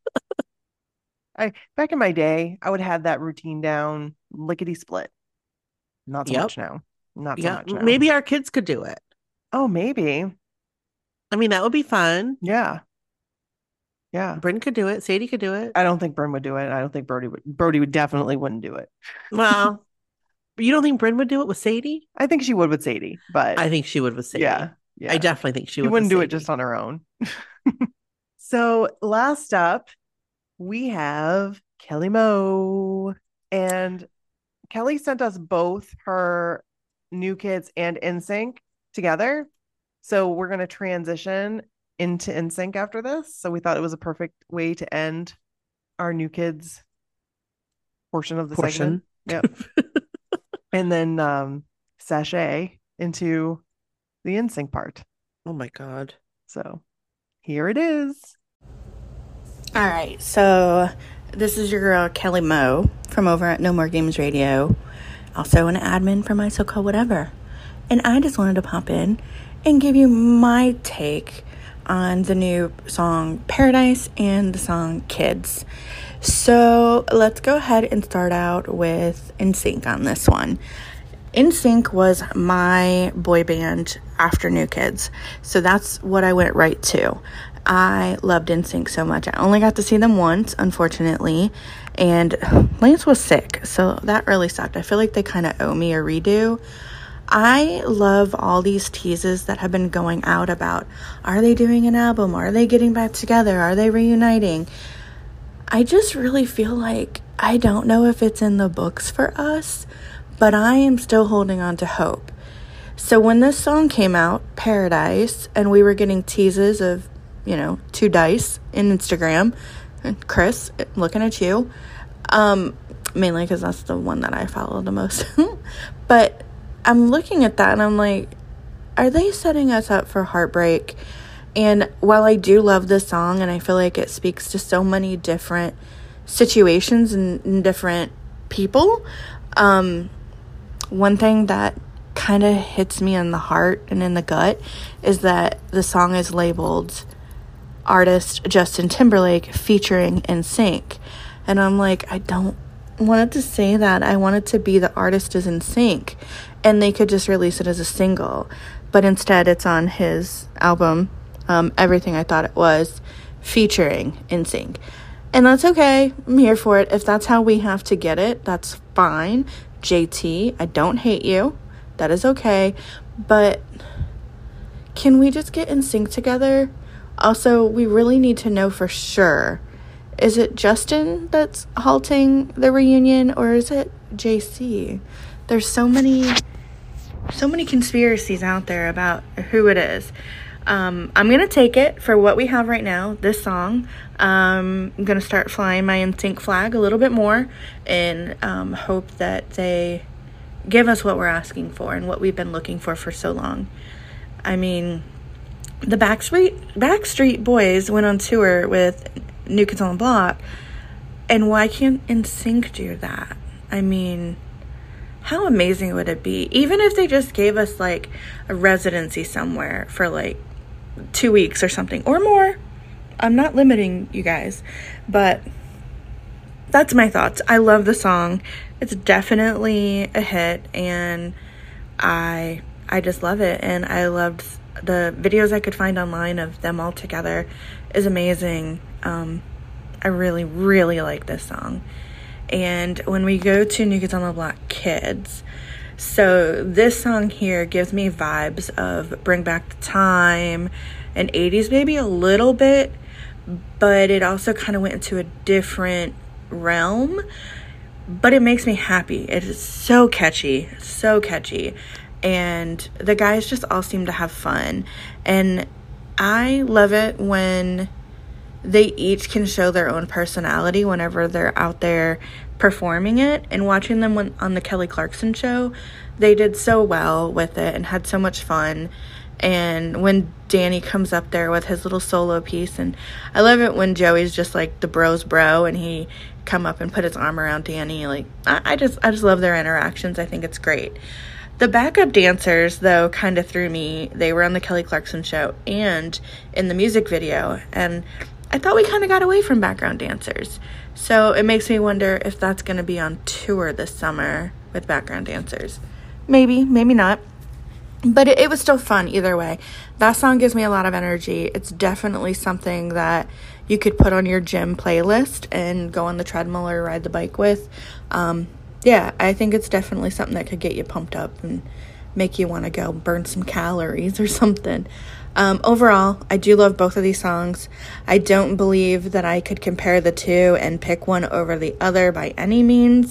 I back in my day, I would have that routine down lickety split. Not so Yep. much now. Not so Yeah, much now. maybe our kids could do it. Oh, maybe. I mean, that would be fun. Yeah. Yeah. Bryn could do it. Sadie could do it. I don't think Bryn would do it. I don't think Brody would. Brody would definitely wouldn't do it. Well, you don't think Bryn would do it with Sadie? I think she would with Sadie, but I think she would with Sadie. yeah, yeah. I definitely think she She would. wouldn't with do it Sadie. just on her own. So last up, we have Kelly Moe, and Kelly sent us both her New Kids and N Sync together. So we're going to transition into N Sync after this. So we thought it was a perfect way to end our New Kids portion of the Portion. segment. Yep. And then um, sashay into the N Sync part. Oh my God. So here it is. All right. So this is your girl, Kelly Moe, from over at No More Games Radio. Also an admin for My So-Called Whatever. And I just wanted to pop in and give you my take on the new song Paradise and the song Kids. So let's go ahead and start out with N Sync on this one. N Sync was my boy band after New Kids. So that's what I went right to. I loved N Sync so much. I only got to see them once, unfortunately, and Lance was sick, so that really sucked. I feel like they kind of owe me a redo. I love all these teases that have been going out about, are they doing an album? Are they getting back together? Are they reuniting? I just really feel like I don't know if it's in the books for us, but I am still holding on to hope. So when this song came out, Paradise, and we were getting teases of, you know, two dice in Instagram, and Chris, looking at you, um, mainly because that's the one that I follow the most. But I'm looking at that and I'm like, are they setting us up for heartbreak? And while I do love this song and I feel like it speaks to so many different situations and, and different people, um, one thing that kind of hits me in the heart and in the gut is that the song is labeled artist Justin Timberlake featuring N Sync. And I'm like, I don't want it to say that. I want it to be the artist is N Sync. And they could just release it as a single. But instead, it's on his album, um, Everything I Thought It Was, featuring N Sync. And that's okay. I'm here for it. If that's how we have to get it, that's fine. J T, I don't hate you. That is okay. But can we just get N Sync together? Also, we really need to know for sure. Is it Justin that's halting the reunion, or is it J C? There's so many, so many conspiracies out there about who it is. Um, I'm going to take it for what we have right now, this song. Um, I'm going to start flying my N Sync flag a little bit more and um, hope that they give us what we're asking for and what we've been looking for for so long. I mean, the Backstreet Backstreet Boys went on tour with New Kids on the Block, and why can't N Sync do that? I mean, how amazing would it be? Even if they just gave us like a residency somewhere for like two weeks or something or more. I'm not limiting you guys, but that's my thoughts. I love the song. It's definitely a hit, and I I just love it. And I loved the videos I could find online of them all together is amazing. Um, I really, really like this song. And when we go to New Kids on the Block Kids, so this song here gives me vibes of Bring Back the Time and eighties maybe a little bit, but it also kind of went into a different realm, but it makes me happy. It is so catchy, so catchy. And the guys just all seem to have fun. And I love it when they each can show their own personality whenever they're out there performing it. And watching them when, on the Kelly Clarkson show, they did so well with it and had so much fun. And when Danny comes up there with his little solo piece, and I love it when Joey's just like the bro's bro and he come up and put his arm around Danny. Like, I, I just I just love their interactions. I think it's great. The backup dancers, though, kind of threw me. They were on the Kelly Clarkson show and in the music video, and I thought we kind of got away from background dancers. So it makes me wonder if that's going to be on tour this summer with background dancers. Maybe, maybe not. But it, it was still fun either way. That song gives me a lot of energy. It's definitely something that you could put on your gym playlist and go on the treadmill or ride the bike with. Um, yeah, I think it's definitely something that could get you pumped up and make you want to go burn some calories or something. Um, overall, I do love both of these songs. I don't believe that I could compare the two and pick one over the other by any means,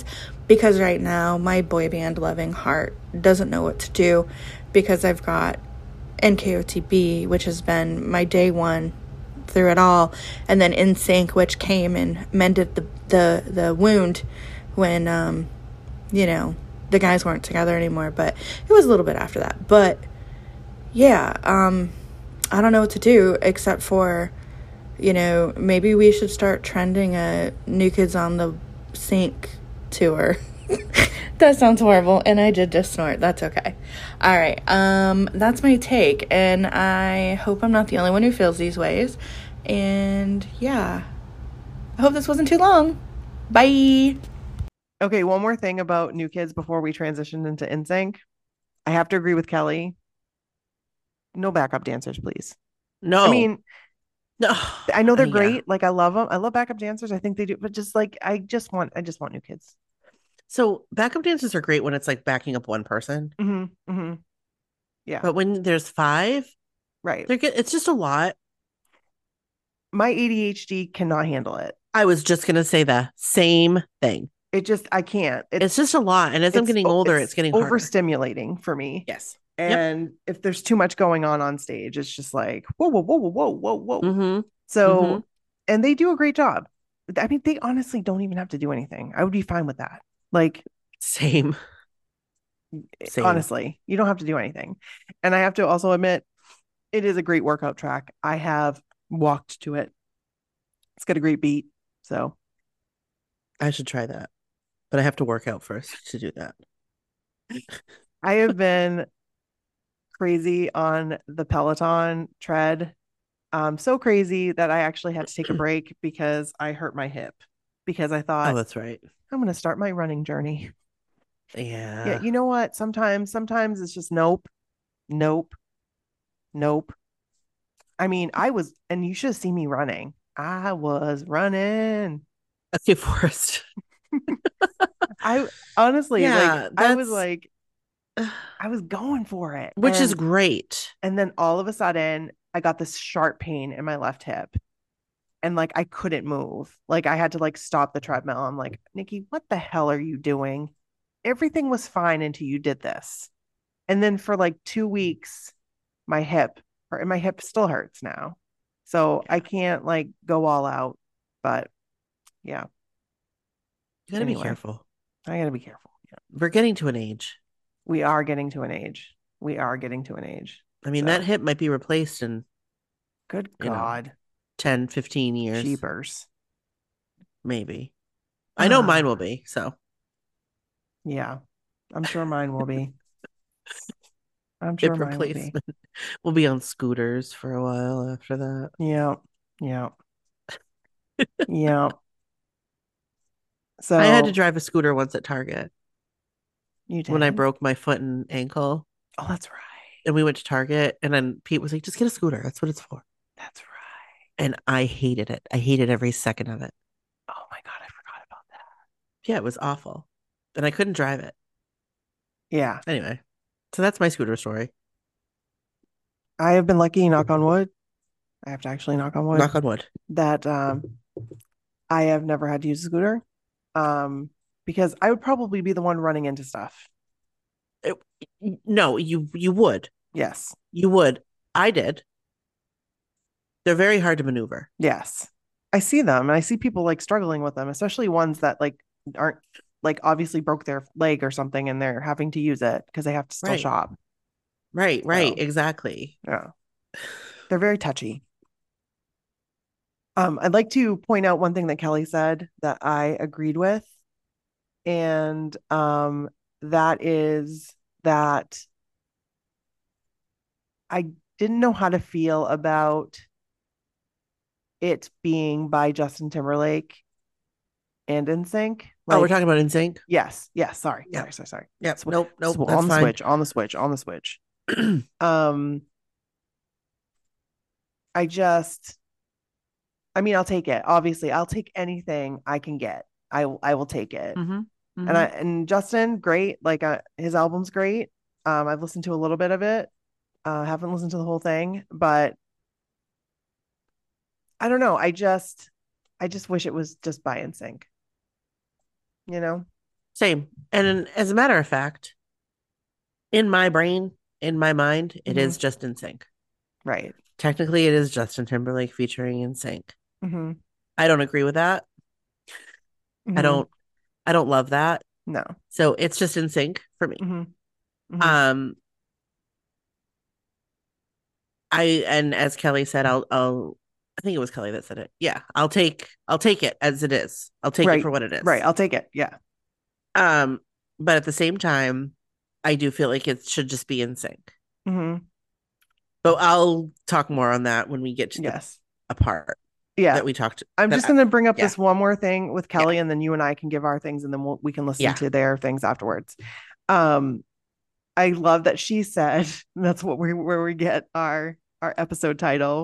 because right now my boy band loving heart doesn't know what to do, because I've got N K O T B, which has been my day one through it all, and then N Sync, which came and mended the the, the wound when um you know the guys weren't together anymore. But it was a little bit after that. But yeah, um I don't know what to do except for, you know, maybe we should start trending a New Kids on the Sync tour. That sounds horrible, and I did just snort. That's okay. All right, um, that's my take, and I hope I'm not the only one who feels these ways. And yeah, I hope this wasn't too long. Bye. Okay, one more thing about New Kids before we transition into N Sync. I have to agree with Kelly. No backup dancers, please. No. I mean, no. I know they're Yeah. great. Like, I love them. I love backup dancers. I think they do, but just like, I just want, I just want New Kids. So backup dancers are great when it's like backing up one person. Mm-hmm. Mm-hmm. Yeah. But when there's five, right. They're good. It's just a lot. My A D H D cannot handle it. I was just going to say the same thing. It just, I can't. It's, it's just a lot. And as I'm getting older, it's, it's getting overstimulating harder for me. Yes. And yep. if there's too much going on on stage, it's just like, whoa, whoa, whoa, whoa, whoa, whoa, whoa. Mm-hmm. So, mm-hmm. and they do a great job. I mean, they honestly don't even have to do anything. I would be fine with that. Like, same. Same. Honestly, you don't have to do anything. And I have to also admit, it is a great workout track. I have walked to it. It's got a great beat. So I should try that. But I have to work out first to do that. I have been crazy on the Peloton tread. Um, so crazy that I actually had to take a break because I hurt my hip. Because I thought, oh, that's right. I'm going to start my running journey. Yeah. Yeah. You know what? Sometimes, sometimes it's just nope, nope, nope. I mean, I was, and you should have seen me running. I was running. Okay, Forrest. I honestly, yeah, like, I was like, I was going for it. Which and, is great. And then all of a sudden, I got this sharp pain in my left hip. And like, I couldn't move. Like, I had to like stop the treadmill. I'm like, Nikki, what the hell are you doing? Everything was fine until you did this. And then for like two weeks, my hip, or my hip still hurts now. So yeah. I can't like go all out, but yeah. You gotta anyway, be careful. I gotta be careful. Yeah. We're getting to an age. We are getting to an age. We are getting to an age. I mean, so. that hip might be replaced in good God, know, ten, fifteen years. Jeepers. Maybe. I know uh, mine will be, so. Yeah, I'm sure mine will be. I'm sure hip mine replacement. will be. We'll be on scooters for a while after that. Yeah, yeah, yeah. So I had to drive a scooter once at Target. You did? When I broke my foot and ankle. Oh, that's right. And we went to Target, and then Pete was like, just get a scooter. That's what it's for. That's right. And I hated it. I hated every second of it. Oh my God, I forgot about that. Yeah, it was awful. And I couldn't drive it. Yeah. Anyway, so that's my scooter story. I have been lucky, knock on wood. I have to actually knock on wood. Knock on wood. That um, I have never had to use a scooter. Um, because I would probably be the one running into stuff. It, no, you you would. Yes. You would. I did. They're very hard to maneuver. Yes. I see them and I see people like struggling with them, especially ones that like aren't like obviously broke their leg or something and they're having to use it because they have to still right. shop. Right, right, so, exactly. Yeah. They're very touchy. Um, I'd like to point out one thing that Kelly said that I agreed with. And um, that is that I didn't know how to feel about it being by Justin Timberlake and N Sync. Like, oh, we're talking about N Sync? Yes. Yes. Sorry. Yep. Sorry. Sorry. Sorry. Yep. Sw- nope. Nope. Sw- that's on the fine. switch. On the switch. On the switch. um, I just, I mean, I'll take it. Obviously, I'll take anything I can get. I I will take it. Mm-hmm. Mm-hmm. And I and Justin, great. Like uh, his album's great. Um, I've listened to a little bit of it. Uh, haven't listened to the whole thing, but I don't know. I just, I just wish it was just by N Sync. You know? Same. And as a matter of fact, in my brain, in my mind, it Mhm. is just In Sync. Right. Technically, it is Justin Timberlake featuring In Sync. Mm-hmm. I don't agree with that. Mm-hmm. I don't. I don't love that. No. So it's just In Sync for me. Mm-hmm. Mm-hmm. Um, I and as Kelly said, I'll. I'll. I think it was Kelly that said it. Yeah, I'll take. I'll take it as it is. I'll take right. it for what it is. Right. I'll take it. Yeah. Um, but at the same time, I do feel like it should just be In Sync. Mm-hmm. But I'll talk more on that when we get to yes. the part yeah. that we talked. I'm that just going to bring up yeah. this one more thing with Kelly, yeah. and then you and I can give our things, and then we'll, we can listen yeah. to their things afterwards. Um, I love that she said that's what we where we get our our episode title.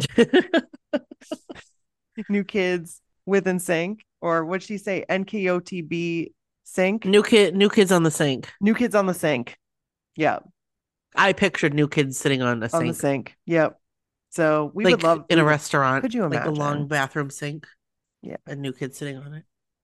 New Kids with In Sync, or what'd she say? N K O T B Sync. New kid, new kids on the sink. New Kids on the Sink. Yeah. I pictured new kids sitting on a sink. On the sink. Yep. So we like would love in a would, restaurant. Could you imagine? Like a long bathroom sink. Yeah. A new kid sitting on it.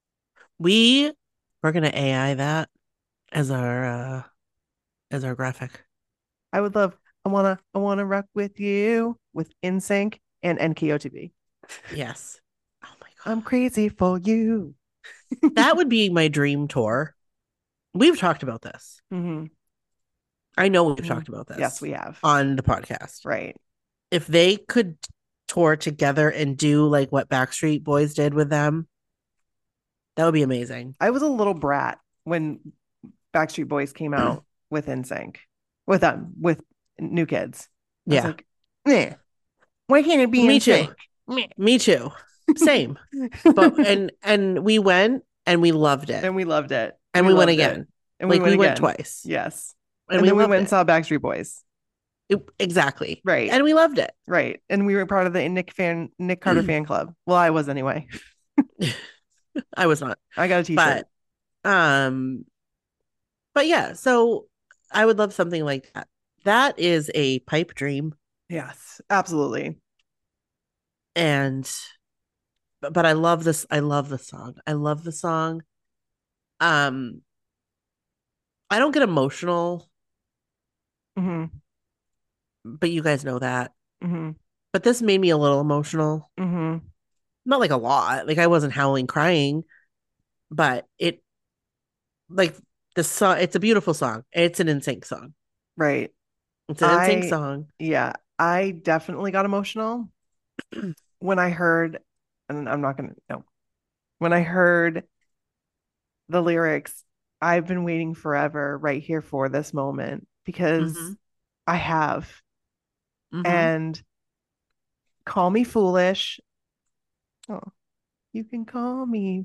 We we're gonna A I that as our uh as our graphic. I would love I wanna I wanna rock with you with In Sync and N K O T B. Yes. Oh my god. I'm crazy for you. That would be my dream tour. We've talked about this. Mm-hmm. I know we've mm-hmm. talked about this. Yes, we have. On the podcast. Right. If they could tour together and do like what Backstreet Boys did with them, that would be amazing. I was a little brat when Backstreet Boys came out with In Sync. With them, with New Kids. I yeah. was like, eh, why can't it be Me In too. Sync? Me too. Same. But and and we went and we loved it. And we loved it. And we, we went again. It. And like we went, we went again. twice. Yes. And, and we then we went it. and saw Backstreet Boys. It, exactly. Right. And we loved it. Right. And we were part of the Nick fan Nick Carter fan club. Well, I was anyway. I was not. I got a t-shirt. But um but yeah, so I would love something like that. That is a pipe dream. Yes, absolutely. And but, but I love this. I love the song. I love the song. Um I don't get emotional. Mm-hmm. But you guys know that. Mm-hmm. But this made me a little emotional. Mm-hmm. Not like a lot. Like I wasn't howling, crying, but it like the song. It's a beautiful song. It's an In Sync song. Right. It's an I, In Sync song. Yeah, I definitely got emotional when I heard, and I'm not gonna no, when I heard the lyrics. I've been waiting forever right here for this moment because mm-hmm. I have. Mm-hmm. And call me foolish. Oh, you can call me.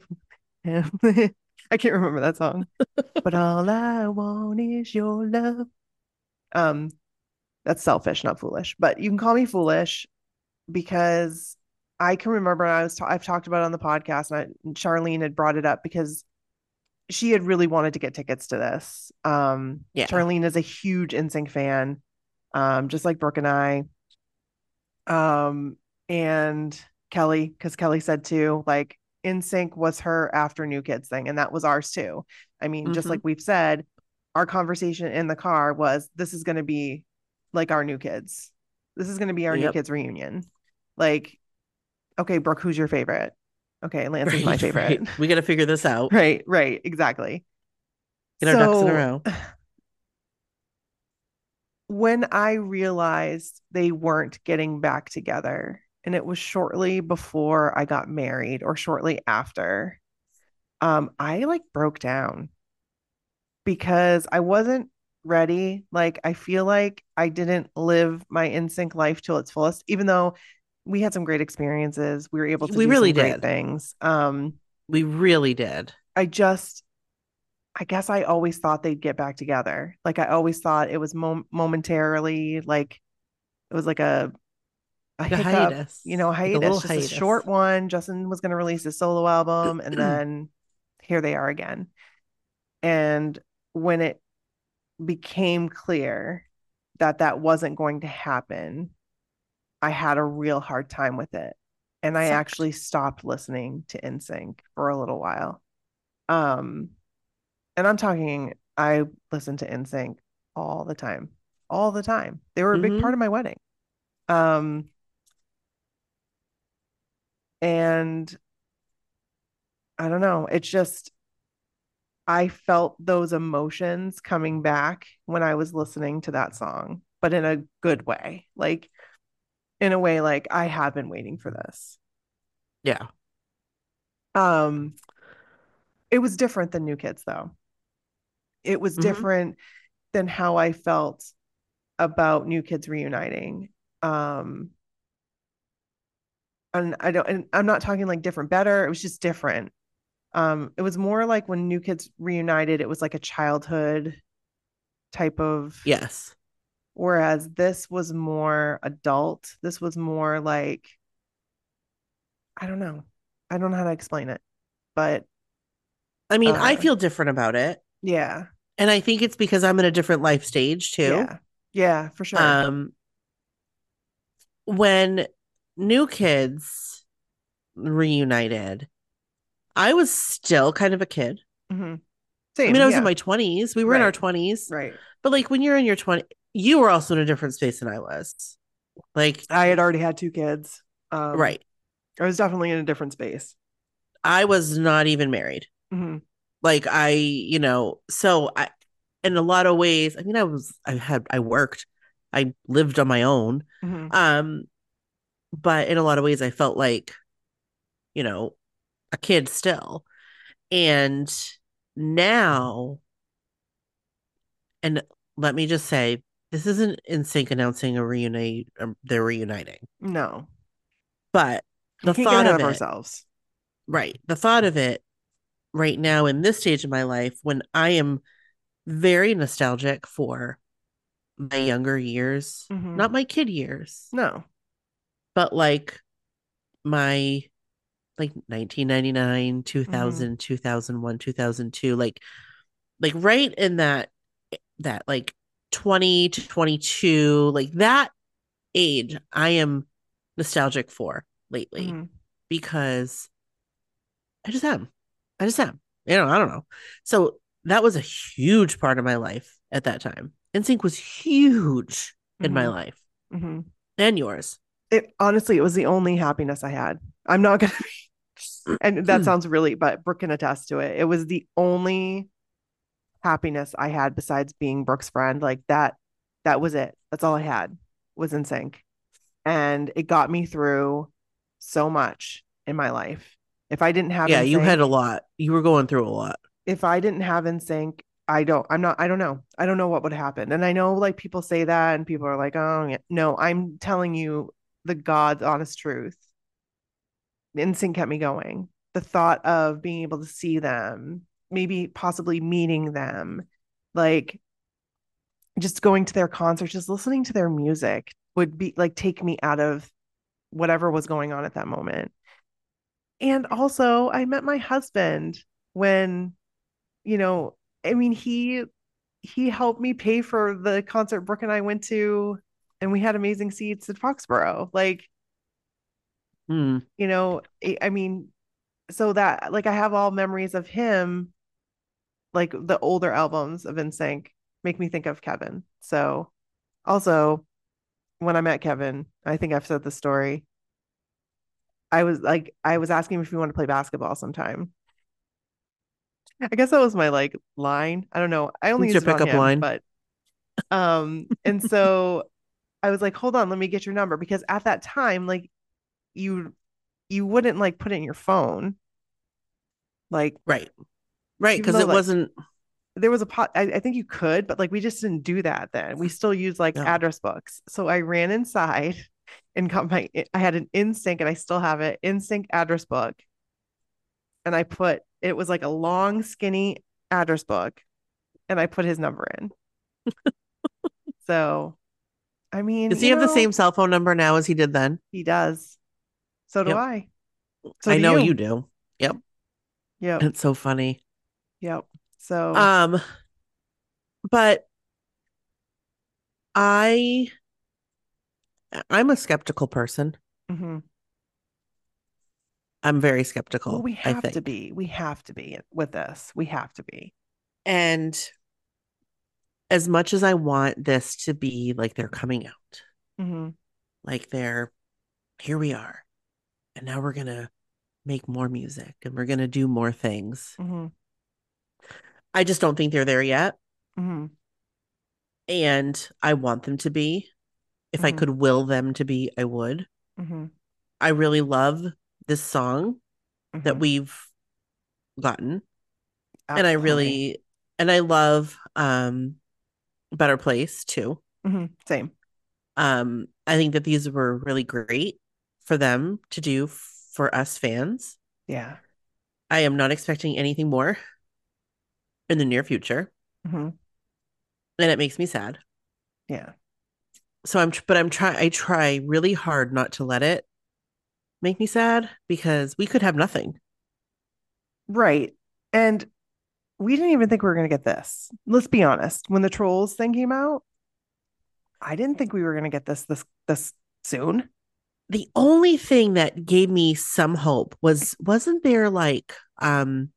I can't remember that song. But all I want is your love. Um, that's selfish, not foolish. But you can call me foolish because I can remember I was. Ta- I've talked about it on the podcast, and, I, and Charlene had brought it up because she had really wanted to get tickets to this. Um, yeah. Charlene is a huge In Sync fan, um, just like Brooke and I. Um, and Kelly, because Kelly said too, like In Sync was her after New Kids thing, and that was ours too. I mean, mm-hmm. just like we've said, our conversation in the car was this is going to be like our New Kids. This is going to be our yep. New Kids reunion. Like, okay, Brooke, who's your favorite? Okay, Lance is my favorite. Right. We got to figure this out. Right, right, exactly. Get our so, ducks in a row. When I realized they weren't getting back together, and it was shortly before I got married or shortly after, um, I like broke down because I wasn't ready. Like, I feel like I didn't live my In Sync life till its fullest, even though we had some great experiences. We were able to we do really some great did. things. Um, we really did. I just, I guess I always thought they'd get back together. Like I always thought it was mom- momentarily, like it was like a, a, like a hiccup, hiatus, you know, a hiatus, like a just hiatus. a short one. Justin was going to release his solo album, and then here they are again. And when it became clear that that wasn't going to happen, I had a real hard time with it. And I Sucked. actually stopped listening to In Sync for a little while. Um, and I'm talking, I listened to N Sync all the time, all the time. They were a big Mm-hmm. part of my wedding. Um, and I don't know, it's just I felt those emotions coming back when I was listening to that song, but in a good way. Like in a way like I have been waiting for this. Yeah. Um, it was different than New Kids though. It was Mm-hmm. different than how I felt about New Kids reuniting. Um, and I don't, and I'm not talking like different, better. It was just different. Um, it was more like when New Kids reunited, it was like a childhood type of, Yes. whereas this was more adult. This was more like, I don't know. I don't know how to explain it, but I mean, I uh, feel different about it. yeah, And I think it's because I'm in a different life stage too. yeah, yeah, for sure. Um, when New Kids reunited, I was still kind of a kid. Mm-hmm. I Same, mean, I was yeah, in my twenties. We were in our right, twenties. right. But like when you're in your twenties, you were also in a different space than I was. Like, I had already had two kids. Um, right. I was definitely in a different space. I was not even married. Mm-hmm. Like I, you know, so I, in a lot of ways, I mean, I was, I had, I worked, I lived on my own. Mm-hmm. Um, but in a lot of ways, I felt like, you know, a kid still. And now, and let me just say, this isn't N Sync announcing a reunite, um, they're reuniting, No, but we the can't get thought ahead of of it, ourselves. right? The thought of it right now in this stage of my life, when I am very nostalgic for my younger years, Mm-hmm. not my kid years, No. but like my like nineteen ninety-nine, Mm-hmm. two thousand, two thousand one, two thousand two, like like right in that that like twenty to twenty-two, like that age I am nostalgic for lately Mm-hmm. because I just am. I just am. You know, I don't know. So that was a huge part of my life at that time. N Sync was huge in my Mm-hmm. life Mm-hmm. and yours. It honestly, it was the only happiness I had. I'm not gonna be, and that sounds really, but Brooke can attest to it. It was the only happiness I had besides being Brooke's friend. Like that, that was it. That's all I had was N Sync. And it got me through so much in my life. If I didn't have Yeah, N you had Sync, a lot. You were going through a lot. if I didn't have N Sync, I don't, I'm not, I don't know. I don't know what would happen. And I know like people say that and people are like, oh, yeah. No, I'm telling you the God's honest truth. N Sync kept me going. The thought of being able to see them, maybe possibly meeting them, like just going to their concerts, just listening to their music would be like take me out of whatever was going on at that moment. And also, I met my husband when, you know, I mean, he he helped me pay for the concert Brooke and I went to, and we had amazing seats at Foxborough. Like, Hmm. you know, I I mean, so that like I have all memories of him, like the older albums of N Sync make me think of Kevin. So also when I met Kevin, I think I've said the story. I was like, I was asking him if he wanted to play basketball sometime. I guess that was my like line. I don't know. I only It's your used it on pickup him, line. but um, and so I was like, hold on, let me get your number because at that time, like you you wouldn't like put it in your phone. Like Right. Right. even Because though it like wasn't, there was a pot, I, I think you could, but like we just didn't do that then. We still used like no. address books. So I ran inside and got my I had an N Sync and I still have it, N Sync address book. And I put it was like a long, skinny address book, and I put his number in. So I mean, Does he you have the know, same cell phone number now as he did then? he does. So do Yep. I. So I do know you. you do. Yep. Yep. It's so funny. Yep. So Um, but I I'm a skeptical person. mhm. I'm very Well, skeptical, we I have to think. be. We have to be with this. We have to be. And as much as I want this to be like they're coming out, Mm-hmm. like they're, here we are. And now we're going to make more music and we're going to do more things. Mm-hmm. I just don't think they're there yet. Mm-hmm. And I want them to be. If I Mhm. could will them to be, I would. Mm-hmm. I really love this song that Mm-hmm. we've gotten. And I Absolutely. really, and I love um Better Place too. Mm-hmm. Same. Um, I think that these were really great for them to do for us fans. Yeah. I am not expecting anything more in the near future, Mm-hmm. and it makes me sad. Yeah. So I'm, but I'm trying, I try really hard not to let it make me sad because we could have nothing. Right. And we didn't even think we were going to get this. Let's be honest. When the Trolls thing came out, I didn't think we were going to get this this this soon. The only thing that gave me some hope was, wasn't there like, um,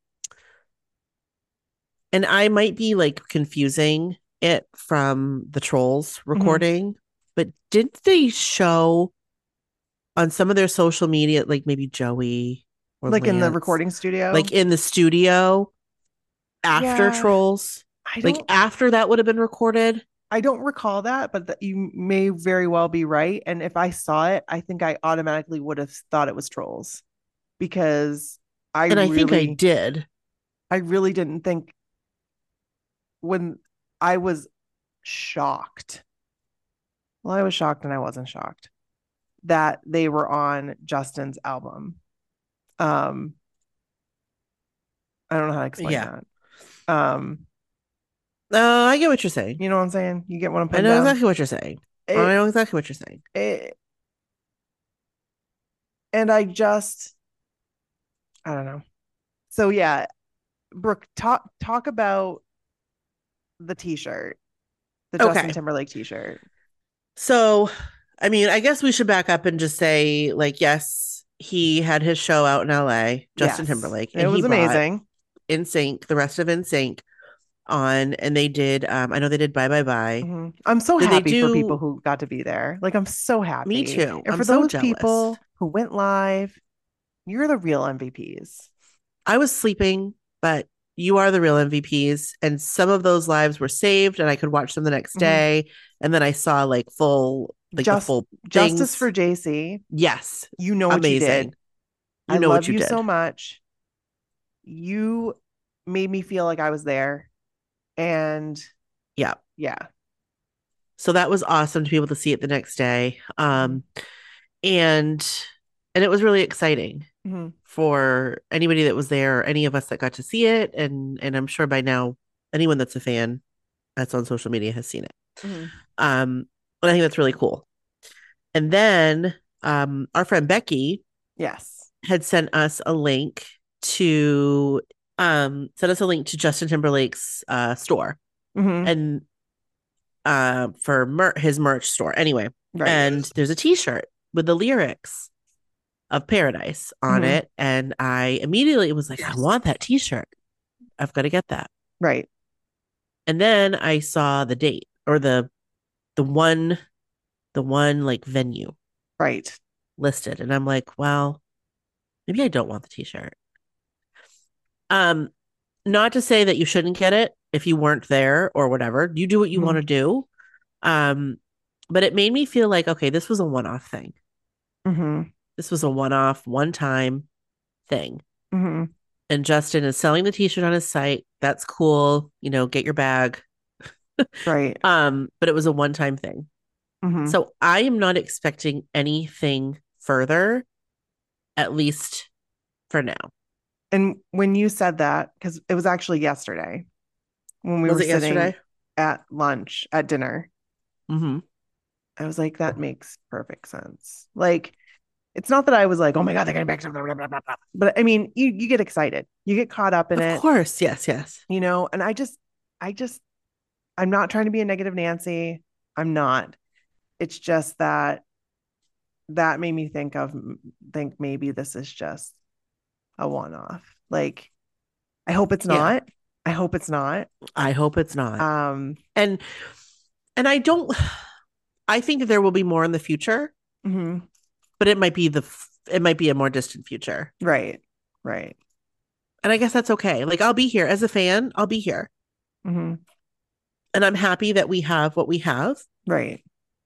and I might be like confusing it from the Trolls recording, but didn't they show on some of their social media, like maybe Joey or Like in the Lance, recording studio. like in the studio after Yeah. Trolls? I Like don't after that would have been recorded? I don't recall that, but that you may very well be right. And if I saw it, I think I automatically would have thought it was Trolls because I And I think I really did. I really didn't think when I was shocked. Well, I was shocked and I wasn't shocked that they were on Justin's album. Um, I don't know how to explain Yeah. that. Um, No, I get what you're saying. you know what I'm saying? You get what I'm I putting know down. exactly what you're saying. I It, know exactly what you're saying. it, and I just, I don't know. So yeah, Brooke, talk talk about the t-shirt, the Justin Okay. Timberlake t-shirt. So, I mean, I guess we should back up and just say, like, yes, he had his show out in L A, Justin Yes. Timberlake, It and he was brought amazing. N Sync, the rest of N Sync on, and they did. Um, I know they did Bye Bye Bye. Mhm. I'm so Did they happy for do- people who got to be there. Like, I'm so happy. Me too. And I'm for so those jealous. people who went live, you're the real M V Ps. I was sleeping, but you are the real M V Ps, and some of those lives were saved, and I could watch them the next Mhm. day. And then I saw like full, like Just- the full Justice things. for J C. Yes, You know what you amazing. did. You I know love what you, you did. so much. You made me feel like I was there. And Yeah. yeah. So that was awesome to be able to see it the next day. Um, and and it was really exciting Mhm. for anybody that was there, or any of us that got to see it, and and I'm sure by now anyone that's a fan that's on social media has seen it. Mhm. Um, but I think that's really cool. And then um, our friend Becky Yes. had sent us a link to um sent us a link to Justin Timberlake's uh store Mhm. and uh for mer- his merch store anyway. Right. And there's a t-shirt with the lyrics of Paradise on Mhm. it, and I immediately was like, I want that t-shirt. I've got to get that. Right. And then I saw the date, or the the one the one like venue Right. listed, and I'm like, well, maybe I don't want the t-shirt. Um, not to say that you shouldn't get it if you weren't there or whatever. You do what you Mhm. want to do. Um, but it made me feel like, okay, this was a one-off thing. Mhm. This was a one-off, one-time thing. Mhm. And Justin is selling the t-shirt on his site. That's cool. You know, get your bag. Right. Um, but it was a one-time thing. Mhm. So I am not expecting anything further, at least for now. And when you said that, because it was actually yesterday when we Was were it sitting yesterday? at lunch, at dinner, Mm-hmm. I was like, that makes perfect sense. Like, it's not that I was like, oh my God, they're getting back to blah, blah, blah, blah, blah. But I mean, you you get excited. You get caught up in Of it, course. Yes, yes. you know, and I just, I just, I'm not trying to be a negative Nancy. I'm not. It's just that that made me think of, think maybe this is just a one-off. Like, I hope it's Yeah. not. I hope it's not. I hope it's not. Um, and and I don't. I think there will be more in the future, mm-hmm. but it might be the it might be a more distant future. Right. Right. And I guess that's okay. Like, I'll be here as a fan. I'll be here. Mm-hmm. And I'm happy that we have what we have. Right.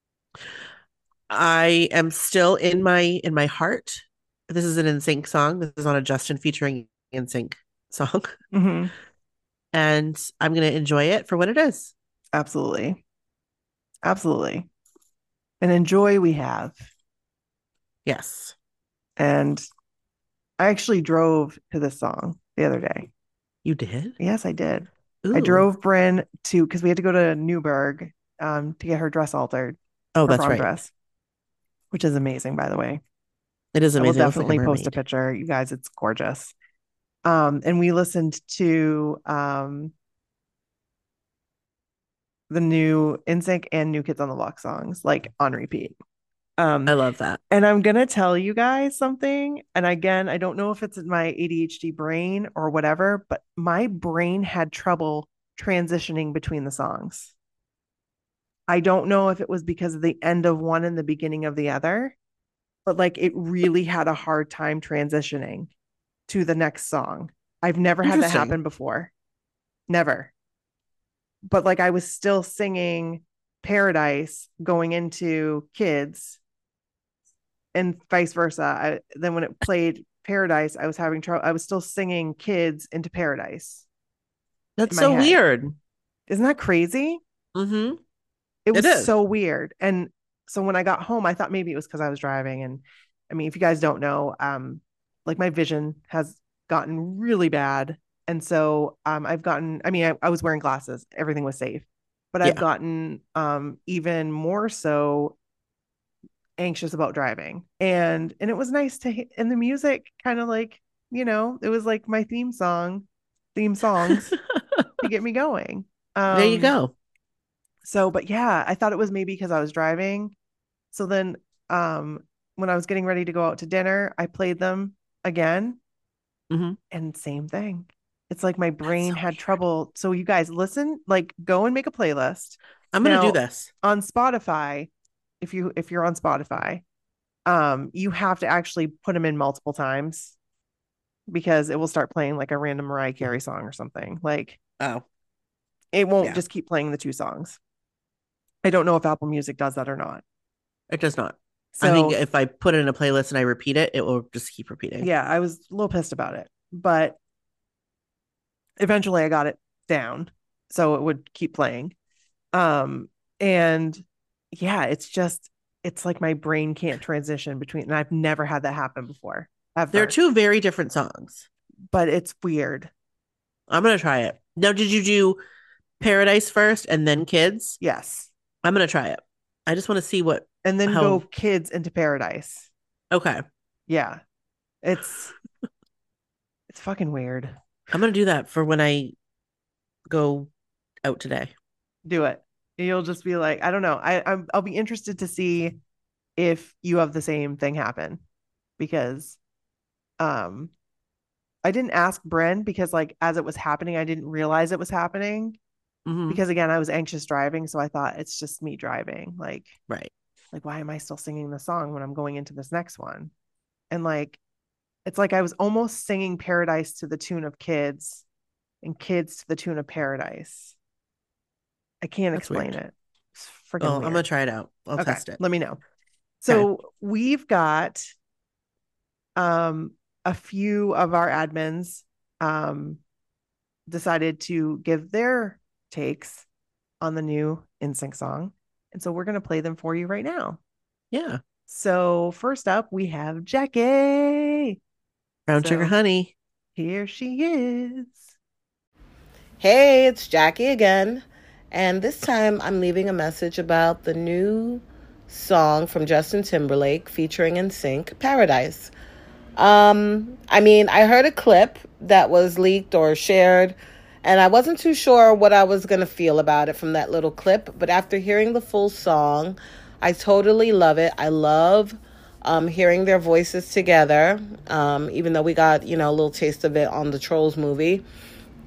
I am still in my in my heart. This is an N Sync song. This is not a Justin featuring N Sync song. Mm-hmm. And I'm going to enjoy it for what it is. Absolutely. Absolutely. And enjoy we have. Yes. And I actually drove to this song the other day. You did? Yes, I did. Ooh. I drove Bryn to, because we had to go to Newburgh um, to get her dress altered. Oh, that's right. Dress, which is amazing, by the way. It is amazing. I will definitely like a post a picture. You guys, it's gorgeous. Um, and we listened to um, the new N Sync and New Kids on the Block songs, like on repeat. Um, I love that. And I'm going to tell you guys something. And again, I don't know if it's in my A D H D brain or whatever, but my brain had trouble transitioning between the songs. I don't know if it was because of the end of one and the beginning of the other, but like it really had a hard time transitioning to the next song. I've never had that happen before. Never. But like I was still singing Paradise going into Kids and vice versa. I, then when it played Paradise, I was having trouble. I was still singing Kids into Paradise. That's so head. Weird. Isn't that crazy? Mm-hmm. It was it so weird. And so when I got home, I thought maybe it was because I was driving. And I mean, if you guys don't know, um, like my vision has gotten really bad. And so um, I've gotten, I mean, I, I was wearing glasses. Everything was safe. But I've yeah. gotten um, even more so anxious about driving. And and it was nice to, and the music kind of like, you know, it was like my theme song, theme songs to get me going. Um, there you go. So, but yeah, I thought it was maybe because I was driving. So then um, when I was getting ready to go out to dinner, I played them again. Mm-hmm. And same thing. It's like my brain so had weird. trouble. So you guys listen, like go and make a playlist. I'm going to do this. On Spotify, if you if you're on Spotify, um, you have to actually put them in multiple times because it will start playing like a random Mariah Carey song or something. Like, oh, it won't yeah. just keep playing the two songs. I don't know if Apple Music does that or not. It does not. So, I think if I put it in a playlist and I repeat it, it will just keep repeating. Yeah, I was a little pissed about it, but eventually I got it down so it would keep playing. Um, and yeah, it's just, it's like my brain can't transition between, and I've never had that happen before. Ever. They're two very different songs, but it's weird. I'm going to try it. Now, did you do Paradise first and then Kids? Yes. I'm going to try it. I just want to see what. And then how... go Kids into Paradise. Okay. Yeah. It's, it's fucking weird. I'm going to do that for when I go out today. Do it. You'll just be like, I don't know. I I'm, I'll be interested to see if you have the same thing happen, because um, I didn't ask Bren because like as it was happening, I didn't realize it was happening mm-hmm. because again, I was anxious driving, so I thought it's just me driving. Like, right. Like, why am I still singing the song when I'm going into this next one? And like, it's like I was almost singing Paradise to the tune of Kids, and Kids to the tune of Paradise. I can't That's explain weird. it. It's freaking oh, weird. I'm gonna try it out. I'll okay, test it. Let me know. So okay. we've got um a few of our admins um decided to give their takes on the new N Sync song, and so we're gonna play them for you right now. Yeah. So first up, we have Jackie. Brown so, Sugar Honey. Here she is. Hey, it's Jackie again. And this time I'm leaving a message about the new song from Justin Timberlake featuring N Sync, Paradise. Um, I mean, I heard a clip that was leaked or shared, and I wasn't too sure what I was going to feel about it from that little clip. But after hearing the full song, I totally love it. I love um, hearing their voices together, um, even though we got, you know, a little taste of it on the Trolls movie.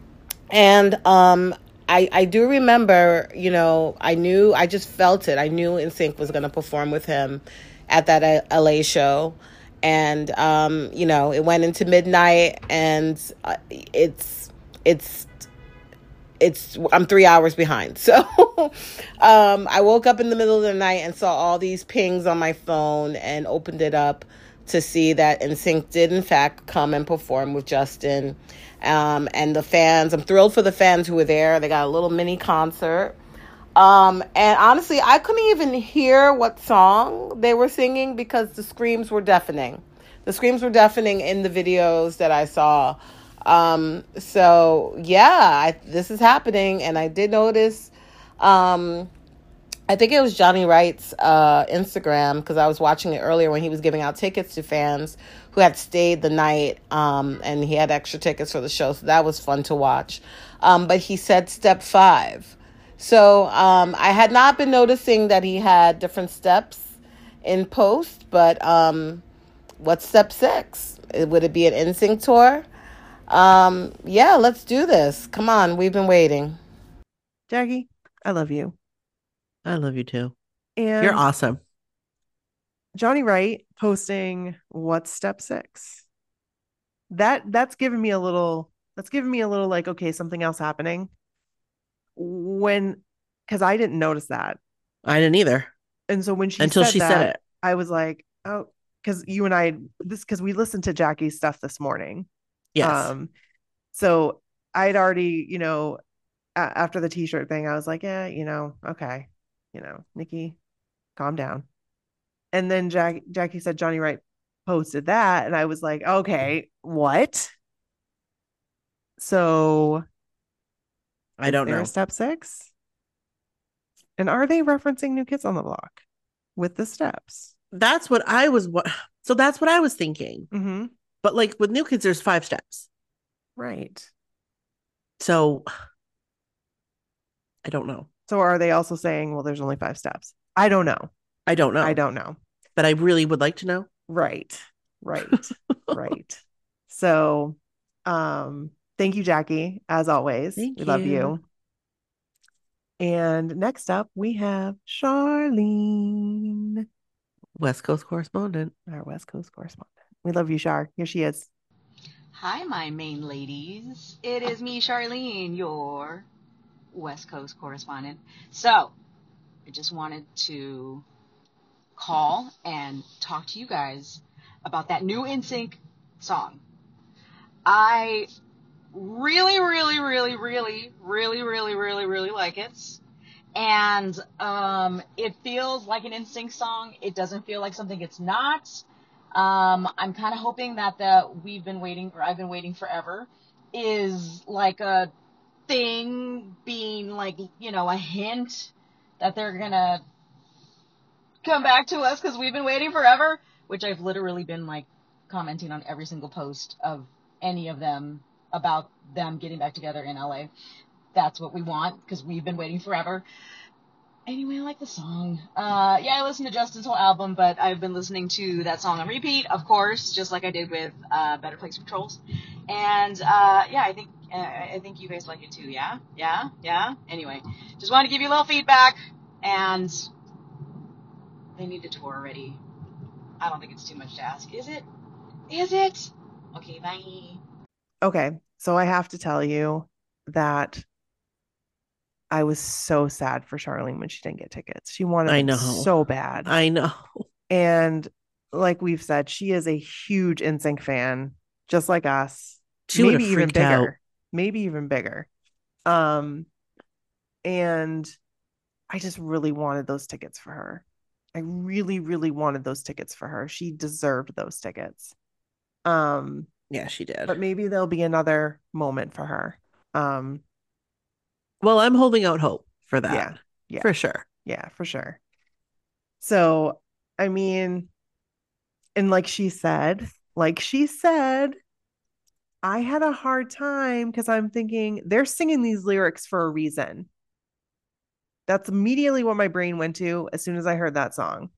And um, I I do remember, you know, I knew, I just felt it. I knew NSYNC was going to perform with him at that L A show. And, um, you know, it went into midnight, and uh, it's, it's, it's, I'm three hours behind. So um, I woke up in the middle of the night and saw all these pings on my phone and opened it up to see that NSYNC did, in fact, come and perform with Justin. Um, and the fans, I'm thrilled for the fans who were there. They got a little mini concert. Um, and honestly, I couldn't even hear what song they were singing because the screams were deafening. The screams were deafening in the videos that I saw. Um, so yeah, I, this is happening. And I did notice, um, I think it was Johnny Wright's uh, Instagram, because I was watching it earlier when he was giving out tickets to fans who had stayed the night, um, and he had extra tickets for the show. So that was fun to watch. Um, but he said step five. So um, I had not been noticing that he had different steps in post, but um, what's step six? Would it be an NSYNC tour? Um, yeah, let's do this. Come on, we've been waiting. Jackie, I love you. I love you too. And you're awesome. Johnny Wright posting what's step six. That that's given me a little, that's given me a little like, okay, something else happening. When, because I didn't notice that. I didn't either. And so when she until said she that, said it, I was like, oh, because you and I, this, because we listened to Jackie's stuff this morning. Yes. Um, so I'd already, you know, a- after the t-shirt thing, I was like, yeah, you know, okay, you know, Nikki, calm down. And then Jack, Jackie said Johnny Wright posted that, and I was like, okay, what? So I don't know. Step six? And are they referencing New Kids on the Block with the steps? That's what I was. So that's what I was thinking. Mm-hmm. But like with New Kids, there's five steps. Right. So I don't know. So are they also saying, well, there's only five steps? I don't know. I don't know. I don't know. But I really would like to know. Right. Right. Right. So um, thank you, Jackie, as always. Thank we you. love you. And next up, we have Charlene, West Coast correspondent. Our West Coast correspondent. We love you, Char. Here she is. Hi, my main ladies. It is me, Charlene, your West Coast correspondent. So, I just wanted to call and talk to you guys about that new NSYNC song. I really, really, really, really, really, really, really, really like it. And um, it feels like an NSYNC song. It doesn't feel like something it's not. Um, I'm kind of hoping that the We've Been Waiting, or I've Been Waiting Forever, is like a thing being like, you know, a hint that they're going to come back to us because we've been waiting forever, which I've literally been like commenting on every single post of any of them about them getting back together in L A. That's what we want because we've been waiting forever. Anyway, I like the song. Uh, yeah, I listened to Justin's whole album, but I've been listening to that song on repeat, of course, just like I did with uh, Better Place Patrols. And uh, yeah, I think uh, I think you guys like it too. Yeah, yeah, yeah. Anyway, just wanted to give you a little feedback, and they need to tour already. I don't think it's too much to ask, is it? Is it? Okay, bye. Okay, so I have to tell you that I was so sad for Charlene when she didn't get tickets. She wanted I them know. so bad. I know. And like we've said, she is a huge NSYNC fan, just like us. She maybe would have even freaked bigger. out. Maybe even bigger. Um, and I just really wanted those tickets for her. I really, really wanted those tickets for her. She deserved those tickets. Um, yeah, she did. But maybe there'll be another moment for her. Um, well, I'm holding out hope for that. Yeah, yeah, for sure. Yeah, for sure. So, I mean, and like she said, like she said, I had a hard time because I'm thinking they're singing these lyrics for a reason. That's immediately what my brain went to as soon as I heard that song.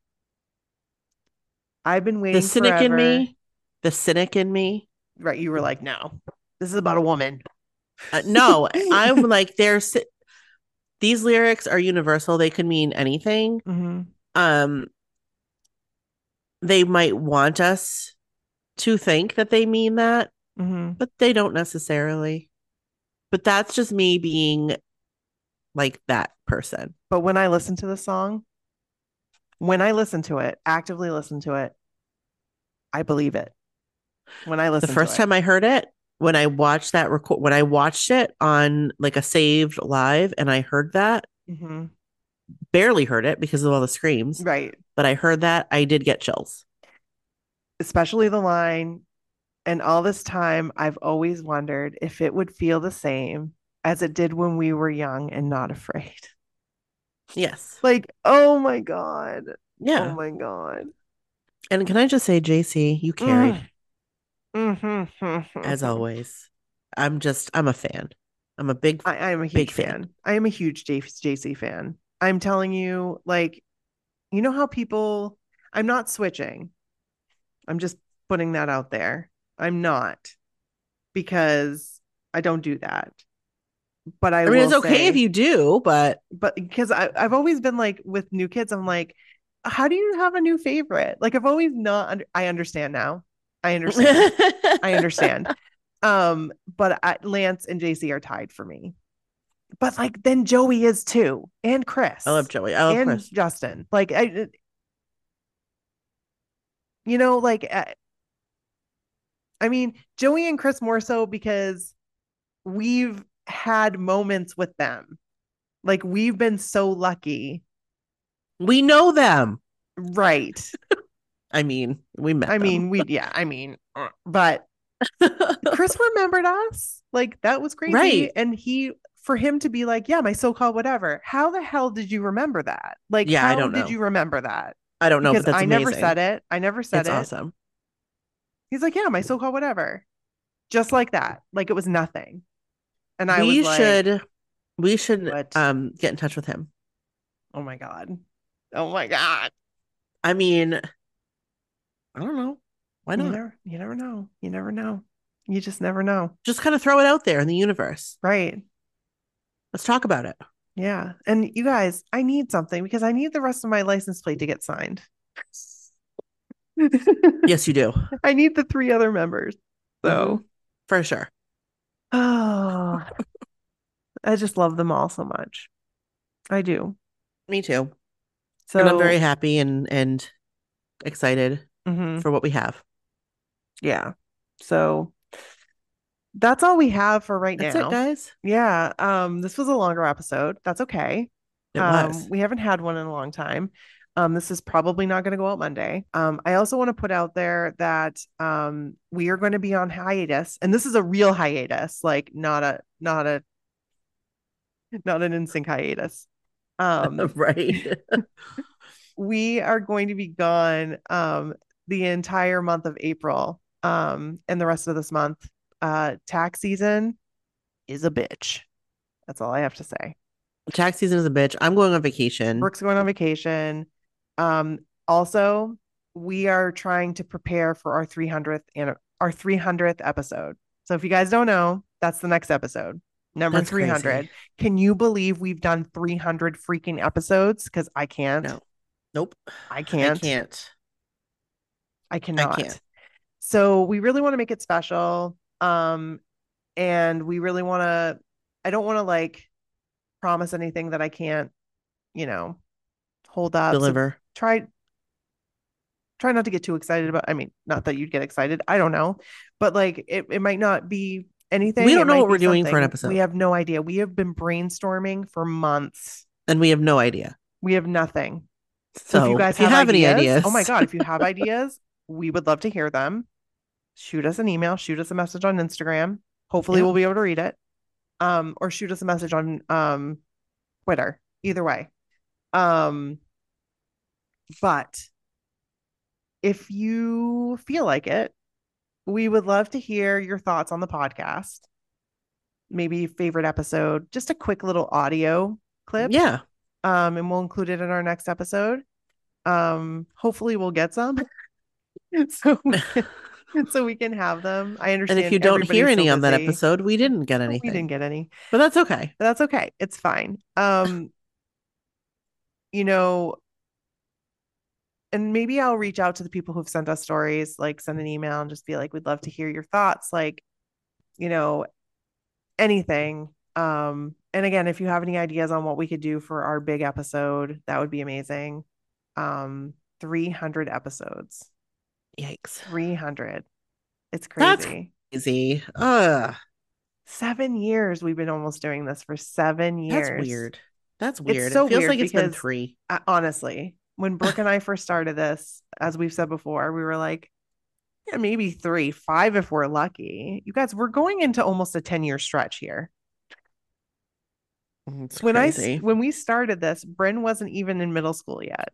I've been waiting the cynic forever. in me, the cynic in me. Right. You were like, no, this is about a woman. Uh, no, I'm like, there's these lyrics are universal. They could mean anything. Mm-hmm. Um, they might want us to think that they mean that, Mm-hmm. but they don't necessarily. But that's just me being like that person. But when I listen to the song, when I listen to it, actively listen to it, I believe it. When I listen The first to time it. I heard it, when I watched that record, when I watched it on like a saved live, and I heard that, Mm-hmm. barely heard it because of all the screams, Right. but I heard that, I did get chills. Especially the line, and all this time, I've always wondered if it would feel the same as it did when we were young and not afraid. Yes. Like, oh my God. Yeah. Oh my God. And can I just say, J C, you carried Mm-hmm. as always. I'm just, I'm a fan. I'm a big, I, I am a huge big fan. fan. I am a huge J- JC fan. I'm telling you, like, you know how people, I'm not switching. I'm just putting that out there. I'm not, because I don't do that. But I, I mean, will it's okay say, if you do, but but because I, I've always been like with new kids, I'm like, how do you have a new favorite? Like, I've always not, under, I understand now. I understand. I understand. Um, but I, Lance and J C are tied for me. But like then Joey is too, and Chris. I love Joey. I love and Chris. Justin. Like I, you know, like I, I mean Joey and Chris more so because we've had moments with them. Like we've been so lucky. We know them. Right. I mean, we met I them. mean, we yeah, I mean, but Chris remembered us. Like that was crazy. Right. And he for him to be like, yeah, my so-called whatever. How the hell did you remember that? Like, Yeah, how I don't did know. you remember that? I don't know, Because but that's I never amazing. said it. I never said It's it. awesome. He's like, yeah, my so-called whatever. Just like that. Like it was nothing. And I we was like, should, we should what? um get in touch with him. Oh my God. Oh my God. I mean, I don't know. Why You not? never, you never know. You never know. You just never know. Just kind of throw it out there in the universe. Right. Let's talk about it. Yeah. And you guys, I need something because I need the rest of my license plate to get signed. Yes, you do. I need the three other members. So, Mhm. For sure. oh, I just love them all so much. I do. Me too. So, and I'm very happy and and excited mhm. for what we have. Yeah. So that's all we have for right That's now. it, guys. Yeah. Um, this was a longer episode. That's okay. It um, was. We haven't had one in a long time. Um, this is probably not going to go out Monday. Um, I also want to put out there that um, we are going to be on hiatus, and this is a real hiatus, like not a not a not an NSYNC hiatus. Um, Right. we are going to be gone um, the entire month of April um, and the rest of this month. Uh, tax season is a bitch. That's all I have to say. Tax season is a bitch. I'm going on vacation. Brooke's going on vacation. Um, also, we are trying to prepare for our three hundredth and our three hundredth episode. So if you guys don't know, that's the next episode, number That's three hundred. crazy. Can you believe we've done three hundred freaking episodes? Because I can't. No. Nope. I can't. I can't. I cannot. I can't. So we really want to make it special. Um, and we really want to, I don't want to like promise anything that I can't, you know, hold up. So Deliver. try try not to get too excited about, I mean, not that you'd get excited. I don't know. But like it, it might not be anything. We It don't know might what be we're doing for an something. episode. We have no idea. We have been brainstorming for months. And we have no idea. We have nothing. So, So if you guys if you have, have any ideas, ideas, oh my God, if you have ideas, we would love to hear them. Shoot us an email, shoot us a message on Instagram. Hopefully Yeah. we'll be able to read it. Um, or shoot us a message on um Twitter. Either way. Um, but if you feel like it, we would love to hear your thoughts on the podcast. Maybe favorite episode, just a quick little audio clip. yeah. Um, and we'll include it in our next episode. Um, hopefully we'll get some. so we can, And so we can have them. I And understand. if you don't hear everybody's any so on that busy. episode, we didn't get We anything. didn't get any, But that's okay. but that's okay. It's fine. Um, you know, and maybe I'll reach out to the people who've sent us stories, like send an email and just be like, we'd love to hear your thoughts, like, you know, anything. Um, and again, if you have any ideas on what we could do for our big episode, that would be amazing. Um, three hundred episodes. Yikes. three hundred. It's That's crazy. Easy. Ugh. Seven years we've been almost doing this for seven years. That's weird. That's weird. It's so it feels weird like it's been because three. uh, honestly, when Brooke and I first started this, as we've said before, we were like, yeah, maybe three, five if we're lucky. You guys, we're going into almost a ten year stretch here. It's When crazy. I when we started this, Bryn wasn't even in middle school yet.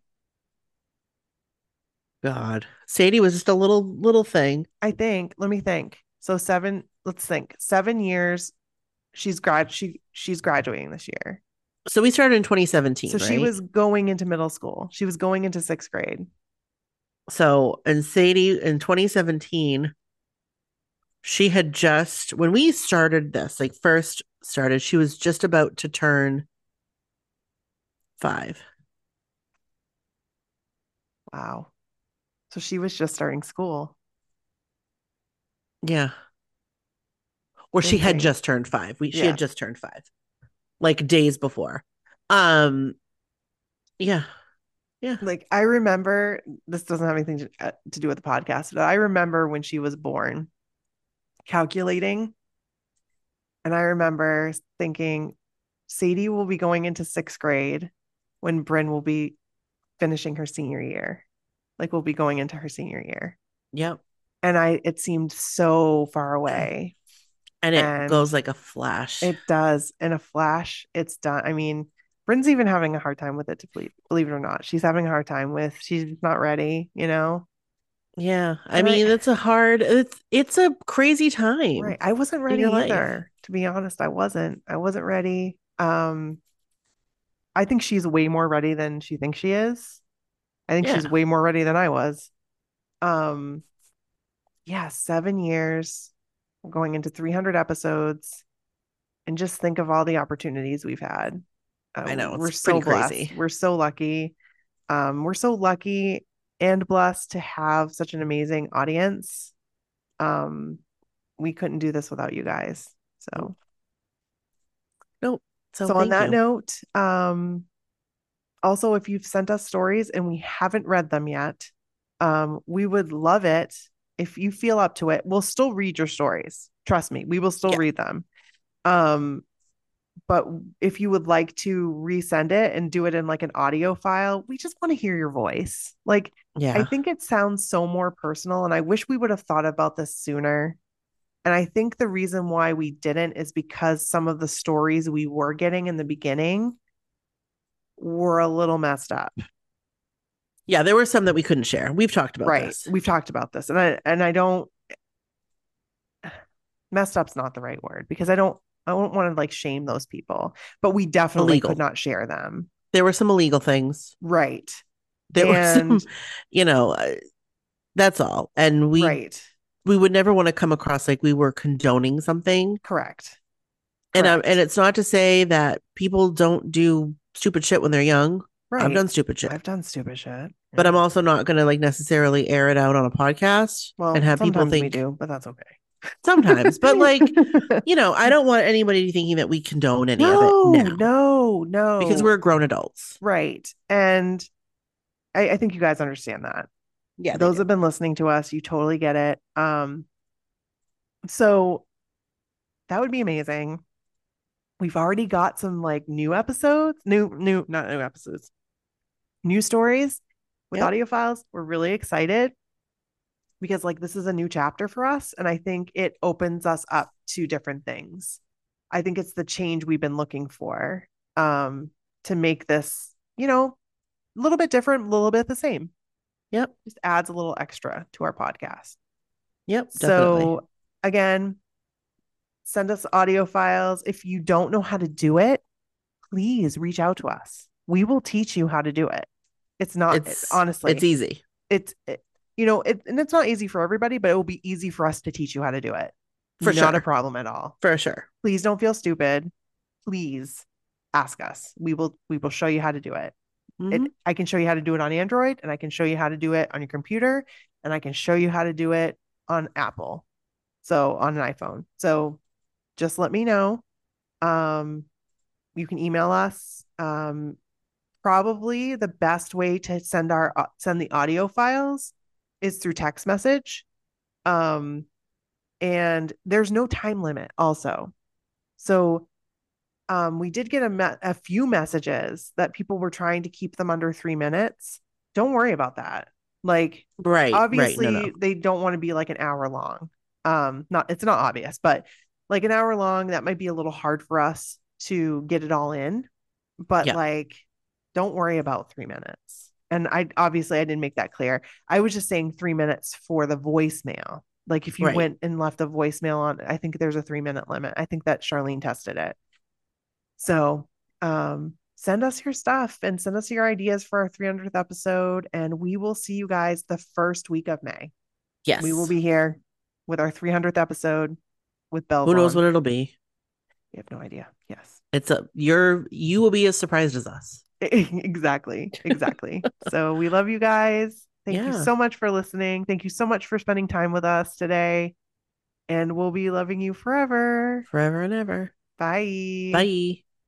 God. Sadie was just a little little thing. I think, let me think. So seven, let's think. Seven years. She's grad she she's graduating this year. So we started in twenty seventeen, So right? she was going into middle school. She was going into sixth grade. So, and Sadie in twenty seventeen, she had just, when we started this, like first started, she was just about to turn five. Wow. So she was just starting school. Yeah. Or she had Insane. just turned five. We, she Yeah. had just turned five, like days before. Um, yeah. Yeah. Like I remember, this doesn't have anything to, uh, to do with the podcast, but I remember when she was born calculating. And I remember thinking Sadie will be going into sixth grade when Bryn will be finishing her senior year. Like we'll be going into her senior year. Yep. And I it seemed so far away. And it And goes like a flash. It does. In a flash, it's done. I mean, Bryn's even having a hard time with it, to believe, believe it or not. She's having a hard time with, she's not ready, you know? Yeah. I And mean, I- it's a hard, it's it's a crazy time. Right. I wasn't ready your life. either, to be honest. I wasn't. I wasn't ready. Um, I think she's way more ready than she thinks she is. I think she's Yeah. way more ready than I was. Um, yeah, seven years, going into three hundred episodes, and just think of all the opportunities we've had. Uh, I know, it's we're so pretty blessed. crazy. We're so lucky. Um, we're so lucky and blessed to have such an amazing audience. Um, we couldn't do this without you guys. So, Nope. So, so on thank that you. note, um, also if you've sent us stories and we haven't read them yet, um, we would love it if you feel up to it. We'll still read your stories. Trust me, we will still Yeah. read them. Um, but if you would like to resend it and do it in like an audio file, we just want to hear your voice. Like, Yeah. I think it sounds so more personal, and I wish we would have thought about this sooner. And I think the reason why we didn't is because some of the stories we were getting in the beginning were a little messed up. Yeah, there were some that we couldn't share. We've talked about Right. this. We've talked about this. And I and I don't messed up's not the right word, because I don't I don't want to like shame those people, but we definitely Illegal. could not share them. There were some illegal things. Right. There were And- some, you know, uh, that's all. And we right. we would never want to come across like we were condoning something. Correct. And um, Correct. and it's not to say that people don't do stupid shit when they're young. Right. I've done stupid shit. I've done stupid shit. But Yeah. I'm also not going to like necessarily air it out on a podcast well, and have people sometimes we think do, but that's okay. sometimes. But like, you know, I don't want anybody thinking that we condone any no, of it now no, no. because we're grown adults. right. And I, I think you guys understand that. Yeah, they Those do. have been listening to us. You totally get it. Um, so that would be amazing. We've already got some like new episodes, new, new, not new episodes, new stories with Yep. audio files. We're really excited because like this is a new chapter for us. And I think it opens us up to different things. I think it's the change we've been looking for, um, to make this, you know, a little bit different, a little bit the same. Yep. Just adds a little extra to our podcast. Yep. Definitely. So again, send us audio files. If you don't know how to do it, please reach out to us. We will teach you how to do it. It's not it's honestly, it's easy. it's it, you know, it, and it's not easy for everybody, but it will be easy for us to teach you how to do it. For Not sure. a problem at all. For sure. Please don't feel stupid. Please ask us. We will we will show you how to do it. Mm-hmm. It I can show you how to do it on Android, and I can show you how to do it on your computer, and I can show you how to do it on Apple. So on an iPhone. So just let me know. Um, you can email us. Um, probably the best way to send our uh, send the audio files is through text message. Um, and there's no time limit also. So um, we did get a, me- a few messages that people were trying to keep them under three minutes. Don't worry about that. Like, Right. obviously, right. No, no. they don't want to be like an hour long. Um, not it's not obvious, but like an hour long, that might be a little hard for us to get it all in. But Yeah. like, don't worry about three minutes. And I obviously I didn't make that clear. I was just saying three minutes for the voicemail. Like if you Right. went and left a voicemail on, I think there's a three minute limit. I think that Charlene tested it. So um, send us your stuff and send us your ideas for our three hundredth episode. And we will see you guys the first week of May. Yes. We will be here with our three hundredth episode with bells Who knows on. what it'll be? We have no idea. Yes. It's a you're you will be as surprised as us. Exactly. Exactly. So we love you guys. Thank you Yeah. so much for listening. Thank you so much for spending time with us today. And we'll be loving you forever. Forever and ever. Bye. Bye.